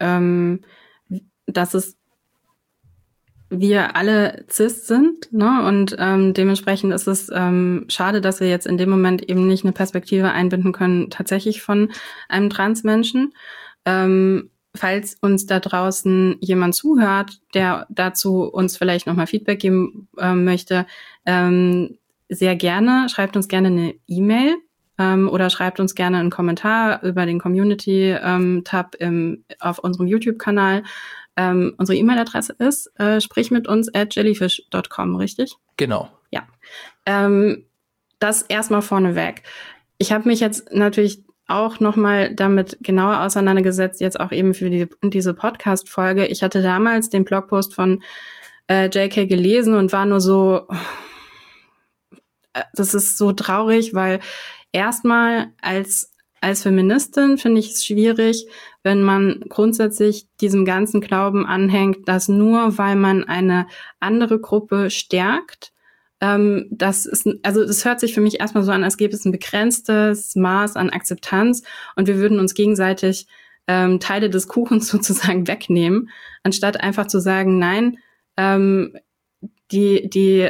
dass es wir alle cis sind, ne? Und dementsprechend ist es schade, dass wir jetzt in dem Moment eben nicht eine Perspektive einbinden können, tatsächlich von einem Transmenschen. Falls uns da draußen jemand zuhört, der dazu uns vielleicht nochmal Feedback geben möchte, sehr gerne, schreibt uns gerne eine E-Mail oder schreibt uns gerne einen Kommentar über den Community-Tab auf unserem YouTube-Kanal. Unsere E-Mail-Adresse ist sprichmituns@jellyfish.com, richtig? Genau. Ja. Das erstmal vorneweg. Ich habe mich jetzt natürlich auch nochmal damit genauer auseinandergesetzt, jetzt auch eben für diese Podcast-Folge. Ich hatte damals den Blogpost von JK gelesen und war nur so, das ist so traurig, weil erstmal als Feministin finde ich es schwierig, wenn man grundsätzlich diesem ganzen Glauben anhängt, dass nur weil man eine andere Gruppe stärkt, das hört sich für mich erstmal so an, als gäbe es ein begrenztes Maß an Akzeptanz und wir würden uns gegenseitig Teile des Kuchens sozusagen wegnehmen, anstatt einfach zu sagen, nein, die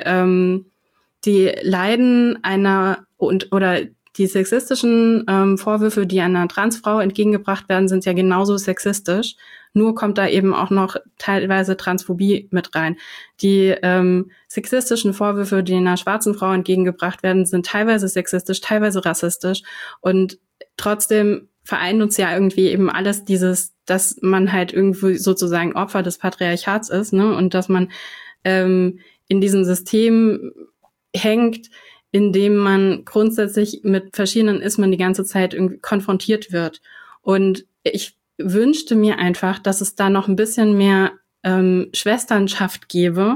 Leiden oder die sexistischen Vorwürfe, die einer Transfrau entgegengebracht werden, sind ja genauso sexistisch. Nur kommt da eben auch noch teilweise Transphobie mit rein. Die sexistischen Vorwürfe, die einer schwarzen Frau entgegengebracht werden, sind teilweise sexistisch, teilweise rassistisch. Und trotzdem vereint uns ja irgendwie eben alles dieses, dass man halt irgendwie sozusagen Opfer des Patriarchats ist, ne? Und dass man in diesem System hängt, indem man grundsätzlich mit verschiedenen Ismen die ganze Zeit irgendwie konfrontiert wird. Und ich wünschte mir einfach, dass es da noch ein bisschen mehr Schwesternschaft gäbe,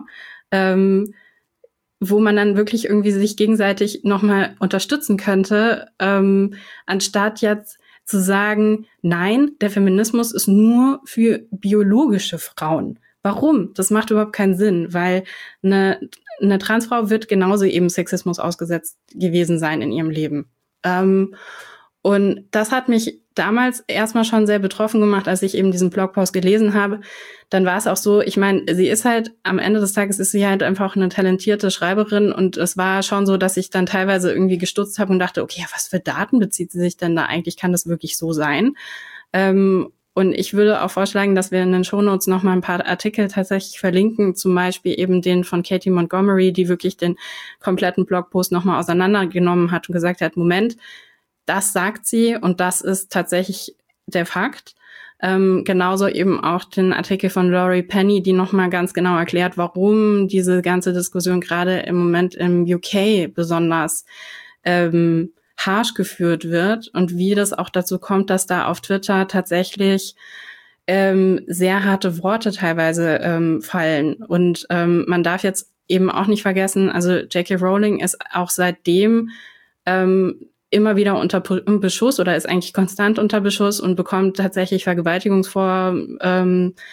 wo man dann wirklich irgendwie sich gegenseitig nochmal unterstützen könnte, anstatt jetzt zu sagen, nein, der Feminismus ist nur für biologische Frauen. Warum? Das macht überhaupt keinen Sinn, weil eine Transfrau wird genauso eben Sexismus ausgesetzt gewesen sein in ihrem Leben. Und das hat mich damals erstmal schon sehr betroffen gemacht, als ich eben diesen Blogpost gelesen habe. Dann war es auch so, ich meine, sie ist halt, am Ende des Tages ist sie halt einfach eine talentierte Schreiberin und es war schon so, dass ich dann teilweise irgendwie gestutzt habe und dachte, okay, auf was für Daten bezieht sie sich denn da eigentlich? Kann das wirklich so sein? Und ich würde auch vorschlagen, dass wir in den Shownotes noch mal ein paar Artikel tatsächlich verlinken, zum Beispiel eben den von Katie Montgomery, die wirklich den kompletten Blogpost noch mal auseinandergenommen hat und gesagt hat, Moment, das sagt sie und das ist tatsächlich der Fakt. Genauso eben auch den Artikel von Laurie Penny, die noch mal ganz genau erklärt, warum diese ganze Diskussion gerade im Moment im UK besonders harsch geführt wird und wie das auch dazu kommt, dass da auf Twitter tatsächlich sehr harte Worte teilweise fallen. Und man darf jetzt eben auch nicht vergessen, also J.K. Rowling ist auch seitdem immer wieder unter Beschuss oder ist eigentlich konstant unter Beschuss und bekommt tatsächlich Vergewaltigungsvorwürfe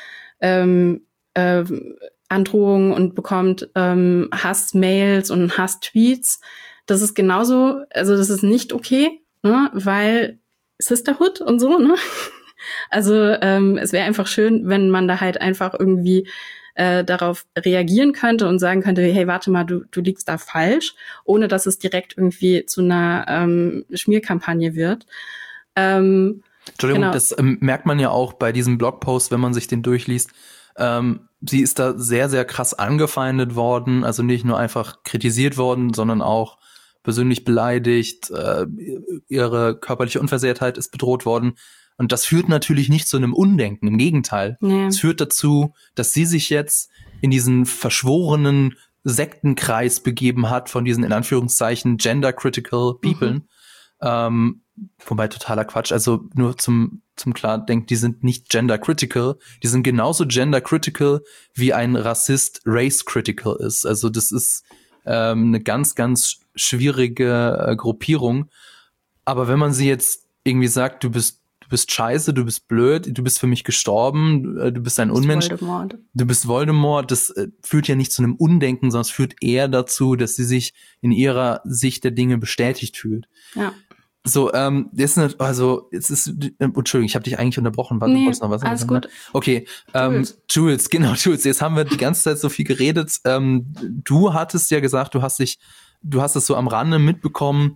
Androhungen und bekommt Hassmails und Hasstweets. Das ist genauso, also das ist nicht okay, ne, weil Sisterhood und so, ne? Also es wäre einfach schön, wenn man da halt einfach irgendwie darauf reagieren könnte und sagen könnte, hey, warte mal, du liegst da falsch, ohne dass es direkt irgendwie zu einer Schmierkampagne wird. Entschuldigung, genau. Das merkt man ja auch bei diesem Blogpost, wenn man sich den durchliest. Sie ist da sehr, sehr krass angefeindet worden, also nicht nur einfach kritisiert worden, sondern auch persönlich beleidigt, ihre körperliche Unversehrtheit ist bedroht worden. Und das führt natürlich nicht zu einem Undenken, im Gegenteil. Nee. Es führt dazu, dass sie sich jetzt in diesen verschworenen Sektenkreis begeben hat von diesen, in Anführungszeichen, gender-critical People. Wobei totaler Quatsch, also nur zum Klardenken, die sind nicht gender-critical, die sind genauso gender-critical, wie ein Rassist race-critical ist. Also das ist eine ganz, ganz schwierige Gruppierung. Aber wenn man sie jetzt irgendwie sagt, du bist scheiße, du bist blöd, du bist für mich gestorben, du bist ein Unmensch, du bist Voldemort, das führt ja nicht zu einem Undenken, sondern es führt eher dazu, dass sie sich in ihrer Sicht der Dinge bestätigt fühlt. Ja. So, jetzt ist, Entschuldigung, ich habe dich eigentlich unterbrochen, warte, Nee, du wolltest noch was sagen. alles gut. Okay, Jules, jetzt haben wir die ganze Zeit so viel geredet. Du hattest ja gesagt, du hast es so am Rande mitbekommen.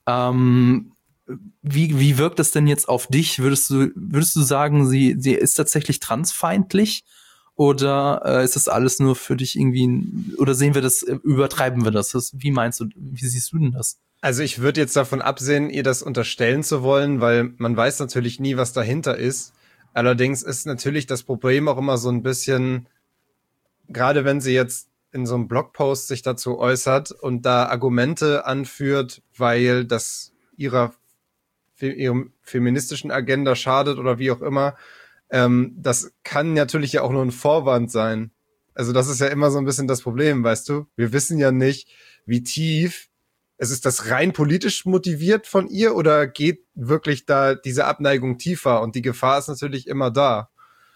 Wie wirkt das denn jetzt auf dich? Würdest du sagen, sie ist tatsächlich transfeindlich? Oder ist das alles nur für dich irgendwie, oder übertreiben wir das? Wie meinst du, wie siehst du denn das? Also ich würde jetzt davon absehen, ihr das unterstellen zu wollen, weil man weiß natürlich nie, was dahinter ist. Allerdings ist natürlich das Problem auch immer so ein bisschen, gerade wenn sie jetzt in so einem Blogpost sich dazu äußert und da Argumente anführt, weil das ihrer feministischen Agenda schadet oder wie auch immer, das kann natürlich ja auch nur ein Vorwand sein. Also das ist ja immer so ein bisschen das Problem, weißt du? Wir wissen ja nicht, wie tief, ist das rein politisch motiviert von ihr oder geht wirklich da diese Abneigung tiefer? Und die Gefahr ist natürlich immer da,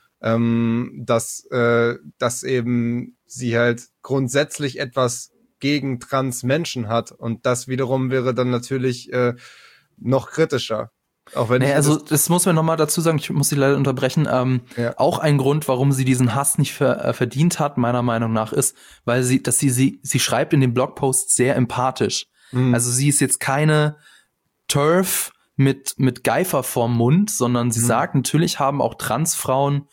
dass eben sie halt grundsätzlich etwas gegen Trans-Menschen hat. Und das wiederum wäre dann natürlich noch kritischer. Auch wenn das muss man nochmal dazu sagen, ich muss sie leider unterbrechen. Auch ein Grund, warum sie diesen Hass nicht verdient hat, meiner Meinung nach, ist, weil sie schreibt in dem Blogpost sehr empathisch. Also sie ist jetzt keine TERF mit Geifer vorm Mund, sondern sie sagt, natürlich haben auch Transfrauen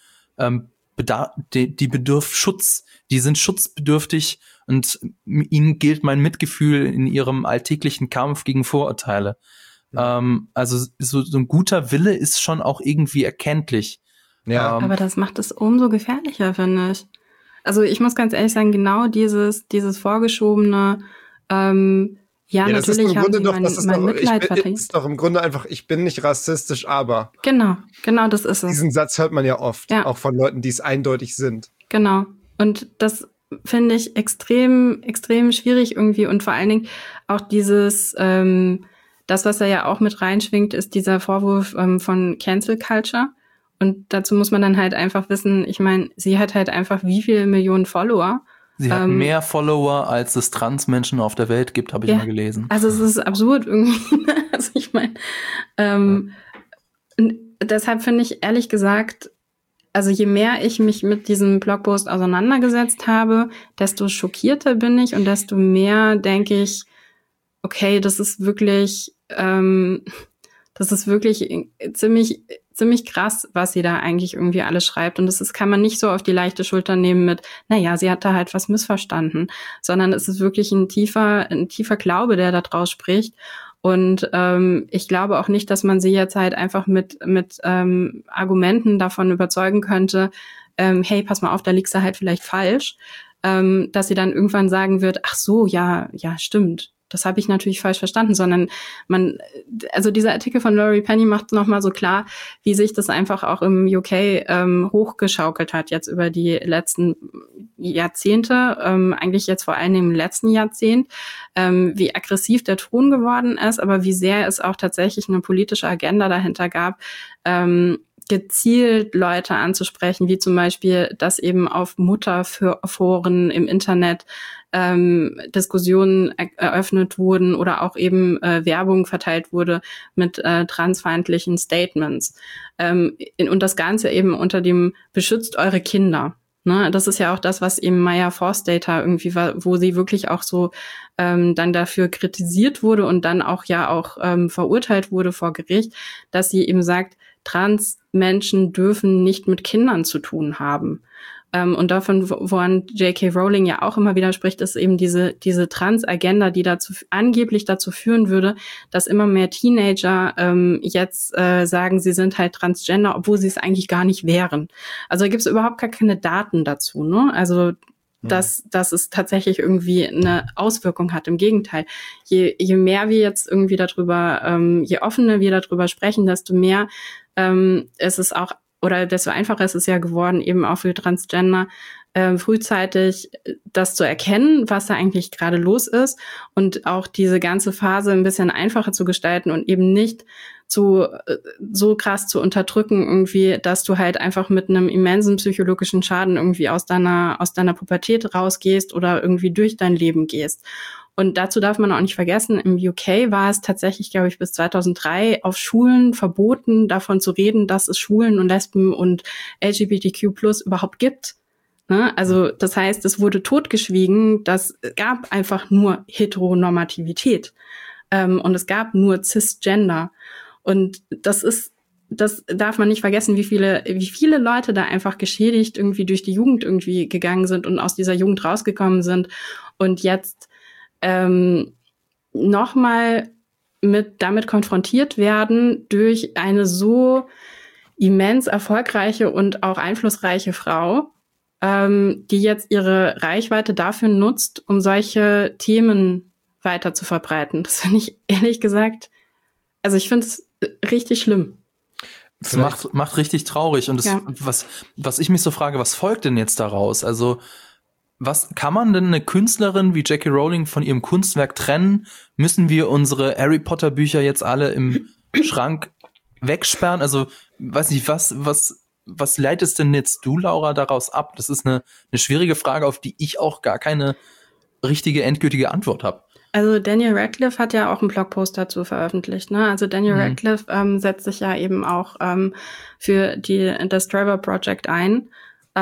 die bedürfen Schutz, die sind schutzbedürftig und ihnen gilt mein Mitgefühl in ihrem alltäglichen Kampf gegen Vorurteile. Also so ein guter Wille ist schon auch irgendwie erkenntlich. Ja. Aber das macht es umso gefährlicher, finde ich. Also ich muss ganz ehrlich sagen, genau dieses vorgeschobene, ja, natürlich haben sie mein Mitleid verdient. Das ist doch im Grunde einfach, ich bin nicht rassistisch, aber. Genau, das ist es. Diesen Satz hört man ja oft, auch von Leuten, die es eindeutig sind. Genau. Und das finde ich extrem, extrem schwierig irgendwie. Und vor allen Dingen auch dieses, das, was da ja auch mit reinschwingt, ist dieser Vorwurf von Cancel Culture. Und dazu muss man dann halt einfach wissen, ich meine, sie hat halt einfach wie viele Millionen Follower. Sie hat mehr Follower, als es Transmenschen auf der Welt gibt, habe ich mal gelesen. Also es ist absurd irgendwie. Also ich meine, deshalb finde ich ehrlich gesagt, also je mehr ich mich mit diesem Blogpost auseinandergesetzt habe, desto schockierter bin ich und desto mehr denke ich, okay, das ist wirklich ziemlich krass, was sie da eigentlich irgendwie alles schreibt. Und das kann man nicht so auf die leichte Schulter nehmen mit, naja, sie hat da halt was missverstanden, sondern es ist wirklich ein tiefer Glaube, der da draus spricht. Und ich glaube auch nicht, dass man sie jetzt halt einfach mit Argumenten davon überzeugen könnte, hey, pass mal auf, da liegst du halt vielleicht falsch, dass sie dann irgendwann sagen wird, ach so, ja, stimmt. Das habe ich natürlich falsch verstanden, sondern also dieser Artikel von Laurie Penny macht nochmal so klar, wie sich das einfach auch im UK hochgeschaukelt hat jetzt über die letzten Jahrzehnte, eigentlich jetzt vor allem im letzten Jahrzehnt, wie aggressiv der Ton geworden ist, aber wie sehr es auch tatsächlich eine politische Agenda dahinter gab, gezielt Leute anzusprechen, wie zum Beispiel, dass eben auf Mutterforen im Internet Diskussionen eröffnet wurden oder auch eben Werbung verteilt wurde mit transfeindlichen Statements. Und das Ganze eben unter dem beschützt eure Kinder. Ne, das ist ja auch das, was eben Maya Forstater irgendwie war, wo sie wirklich auch so dann dafür kritisiert wurde und dann auch verurteilt wurde vor Gericht, dass sie eben sagt, Transmenschen dürfen nicht mit Kindern zu tun haben. Und davon, woran J.K. Rowling ja auch immer wieder spricht, ist eben diese Trans-Agenda, die angeblich dazu führen würde, dass immer mehr Teenager jetzt sagen, sie sind halt Transgender, obwohl sie es eigentlich gar nicht wären. Also da gibt es überhaupt gar keine Daten dazu, ne? Also dass es tatsächlich irgendwie eine Auswirkung hat. Im Gegenteil, je mehr wir jetzt irgendwie darüber, je offener wir darüber sprechen, desto mehr ist es auch, oder desto einfacher ist es ja geworden, eben auch für Transgender frühzeitig das zu erkennen, was da eigentlich gerade los ist und auch diese ganze Phase ein bisschen einfacher zu gestalten und eben nicht so krass zu unterdrücken irgendwie, dass du halt einfach mit einem immensen psychologischen Schaden irgendwie aus deiner Pubertät rausgehst oder irgendwie durch dein Leben gehst. Und dazu darf man auch nicht vergessen, im UK war es tatsächlich, glaube ich, bis 2003 auf Schulen verboten, davon zu reden, dass es Schwulen und Lesben und LGBTQ+ überhaupt gibt. Ne? Also das heißt, es wurde totgeschwiegen, das gab einfach nur Heteronormativität und es gab nur Cisgender. Und das darf man nicht vergessen, wie viele Leute da einfach geschädigt irgendwie durch die Jugend irgendwie gegangen sind und aus dieser Jugend rausgekommen sind und jetzt nochmal damit konfrontiert werden durch eine so immens erfolgreiche und auch einflussreiche Frau, die jetzt ihre Reichweite dafür nutzt, um solche Themen weiter zu verbreiten. Das finde ich ehrlich gesagt, also ich finde es richtig schlimm. Das macht richtig traurig. Und was ich mich so frage, was folgt denn jetzt daraus? Also was kann man denn eine Künstlerin wie J.K. Rowling von ihrem Kunstwerk trennen? Müssen wir unsere Harry Potter Bücher jetzt alle im Schrank wegsperren? Also, weiß nicht, was leitest denn jetzt du, Laura, daraus ab? Das ist eine schwierige Frage, auf die ich auch gar keine richtige, endgültige Antwort habe. Also Daniel Radcliffe hat ja auch einen Blogpost dazu veröffentlicht, ne? Also Daniel Radcliffe setzt sich ja eben auch für das Trevor Project ein.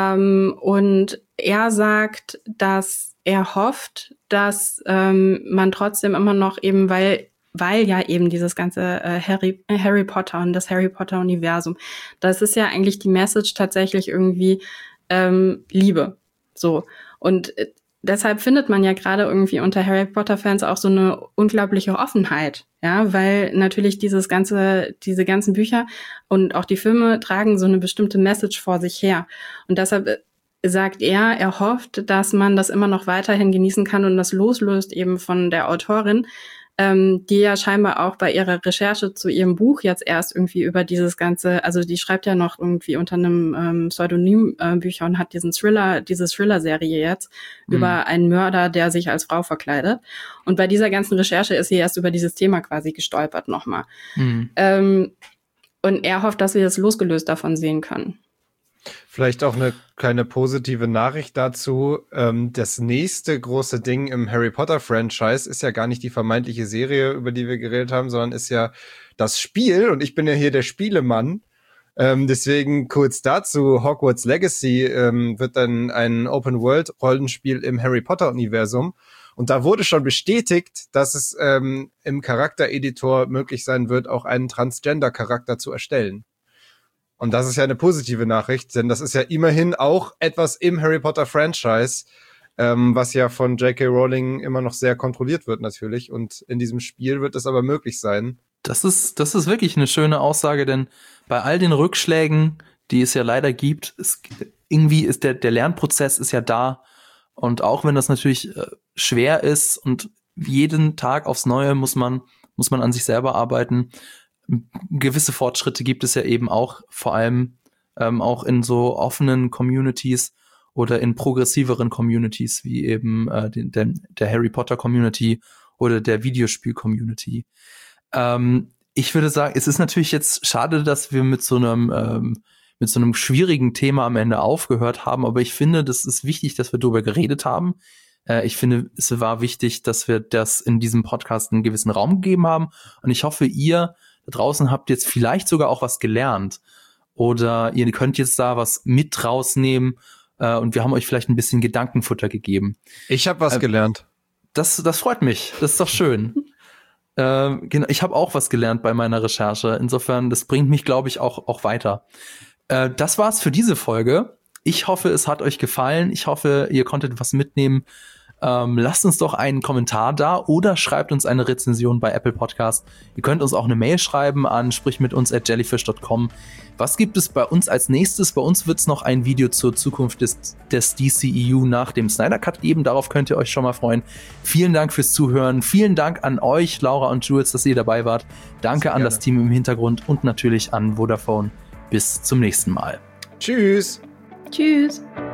Und er sagt, dass er hofft, dass man trotzdem immer noch eben, weil ja eben dieses ganze Harry Potter und das Harry Potter Universum, das ist ja eigentlich die Message tatsächlich irgendwie Liebe. So. Und deshalb findet man ja gerade irgendwie unter Harry Potter Fans auch so eine unglaubliche Offenheit, ja, weil natürlich diese ganzen Bücher und auch die Filme tragen so eine bestimmte Message vor sich her. Und deshalb sagt er hofft, dass man das immer noch weiterhin genießen kann und das loslöst eben von der Autorin, die ja scheinbar auch bei ihrer Recherche zu ihrem Buch jetzt erst irgendwie über dieses ganze, also die schreibt ja noch irgendwie unter einem Pseudonym Bücher und hat diese Thriller-Serie jetzt über einen Mörder, der sich als Frau verkleidet. Und bei dieser ganzen Recherche ist sie erst über dieses Thema quasi gestolpert nochmal. Und er hofft, dass wir das losgelöst davon sehen können. Vielleicht auch eine kleine positive Nachricht dazu. Das nächste große Ding im Harry Potter Franchise ist ja gar nicht die vermeintliche Serie, über die wir geredet haben, sondern ist ja das Spiel. Und ich bin ja hier der Spielemann. Deswegen kurz dazu. Hogwarts Legacy wird dann ein Open-World-Rollenspiel im Harry Potter-Universum. Und da wurde schon bestätigt, dass es im Charaktereditor möglich sein wird, auch einen Transgender-Charakter zu erstellen. Und das ist ja eine positive Nachricht, denn das ist ja immerhin auch etwas im Harry Potter Franchise, was ja von J.K. Rowling immer noch sehr kontrolliert wird natürlich. Und in diesem Spiel wird es aber möglich sein. Das ist wirklich eine schöne Aussage, denn bei all den Rückschlägen, die es ja leider gibt, irgendwie ist der Lernprozess ist ja da. Und auch wenn das natürlich schwer ist und jeden Tag aufs Neue muss man an sich selber arbeiten, gewisse Fortschritte gibt es ja eben auch, vor allem auch in so offenen Communities oder in progressiveren Communities, wie eben der Harry Potter Community oder der Videospiel Community. Ich würde sagen, es ist natürlich jetzt schade, dass wir mit so einem schwierigen Thema am Ende aufgehört haben, aber ich finde, das ist wichtig, dass wir darüber geredet haben. Ich finde, es war wichtig, dass wir das in diesem Podcast einen gewissen Raum gegeben haben, und ich hoffe, ihr da draußen habt jetzt vielleicht sogar auch was gelernt, oder ihr könnt jetzt da was mit rausnehmen, und wir haben euch vielleicht ein bisschen Gedankenfutter gegeben. Ich habe was gelernt. Das freut mich, das ist doch schön. Genau, ich habe auch was gelernt bei meiner Recherche, insofern, das bringt mich, glaube ich, auch weiter. Das war's für diese Folge. Ich hoffe, es hat euch gefallen. Ich hoffe, ihr konntet was mitnehmen. Lasst uns doch einen Kommentar da oder schreibt uns eine Rezension bei Apple Podcast. Ihr könnt uns auch eine Mail schreiben an sprichmitunz@jellyfish.com. Was gibt es bei uns als nächstes? Bei uns wird es noch ein Video zur Zukunft des DCEU nach dem Snyder Cut geben. Darauf könnt ihr euch schon mal freuen. Vielen Dank fürs Zuhören. Vielen Dank an euch, Laura und Jules, dass ihr dabei wart. Danke an das Team im Hintergrund und natürlich an Vodafone. Bis zum nächsten Mal. Tschüss. Tschüss.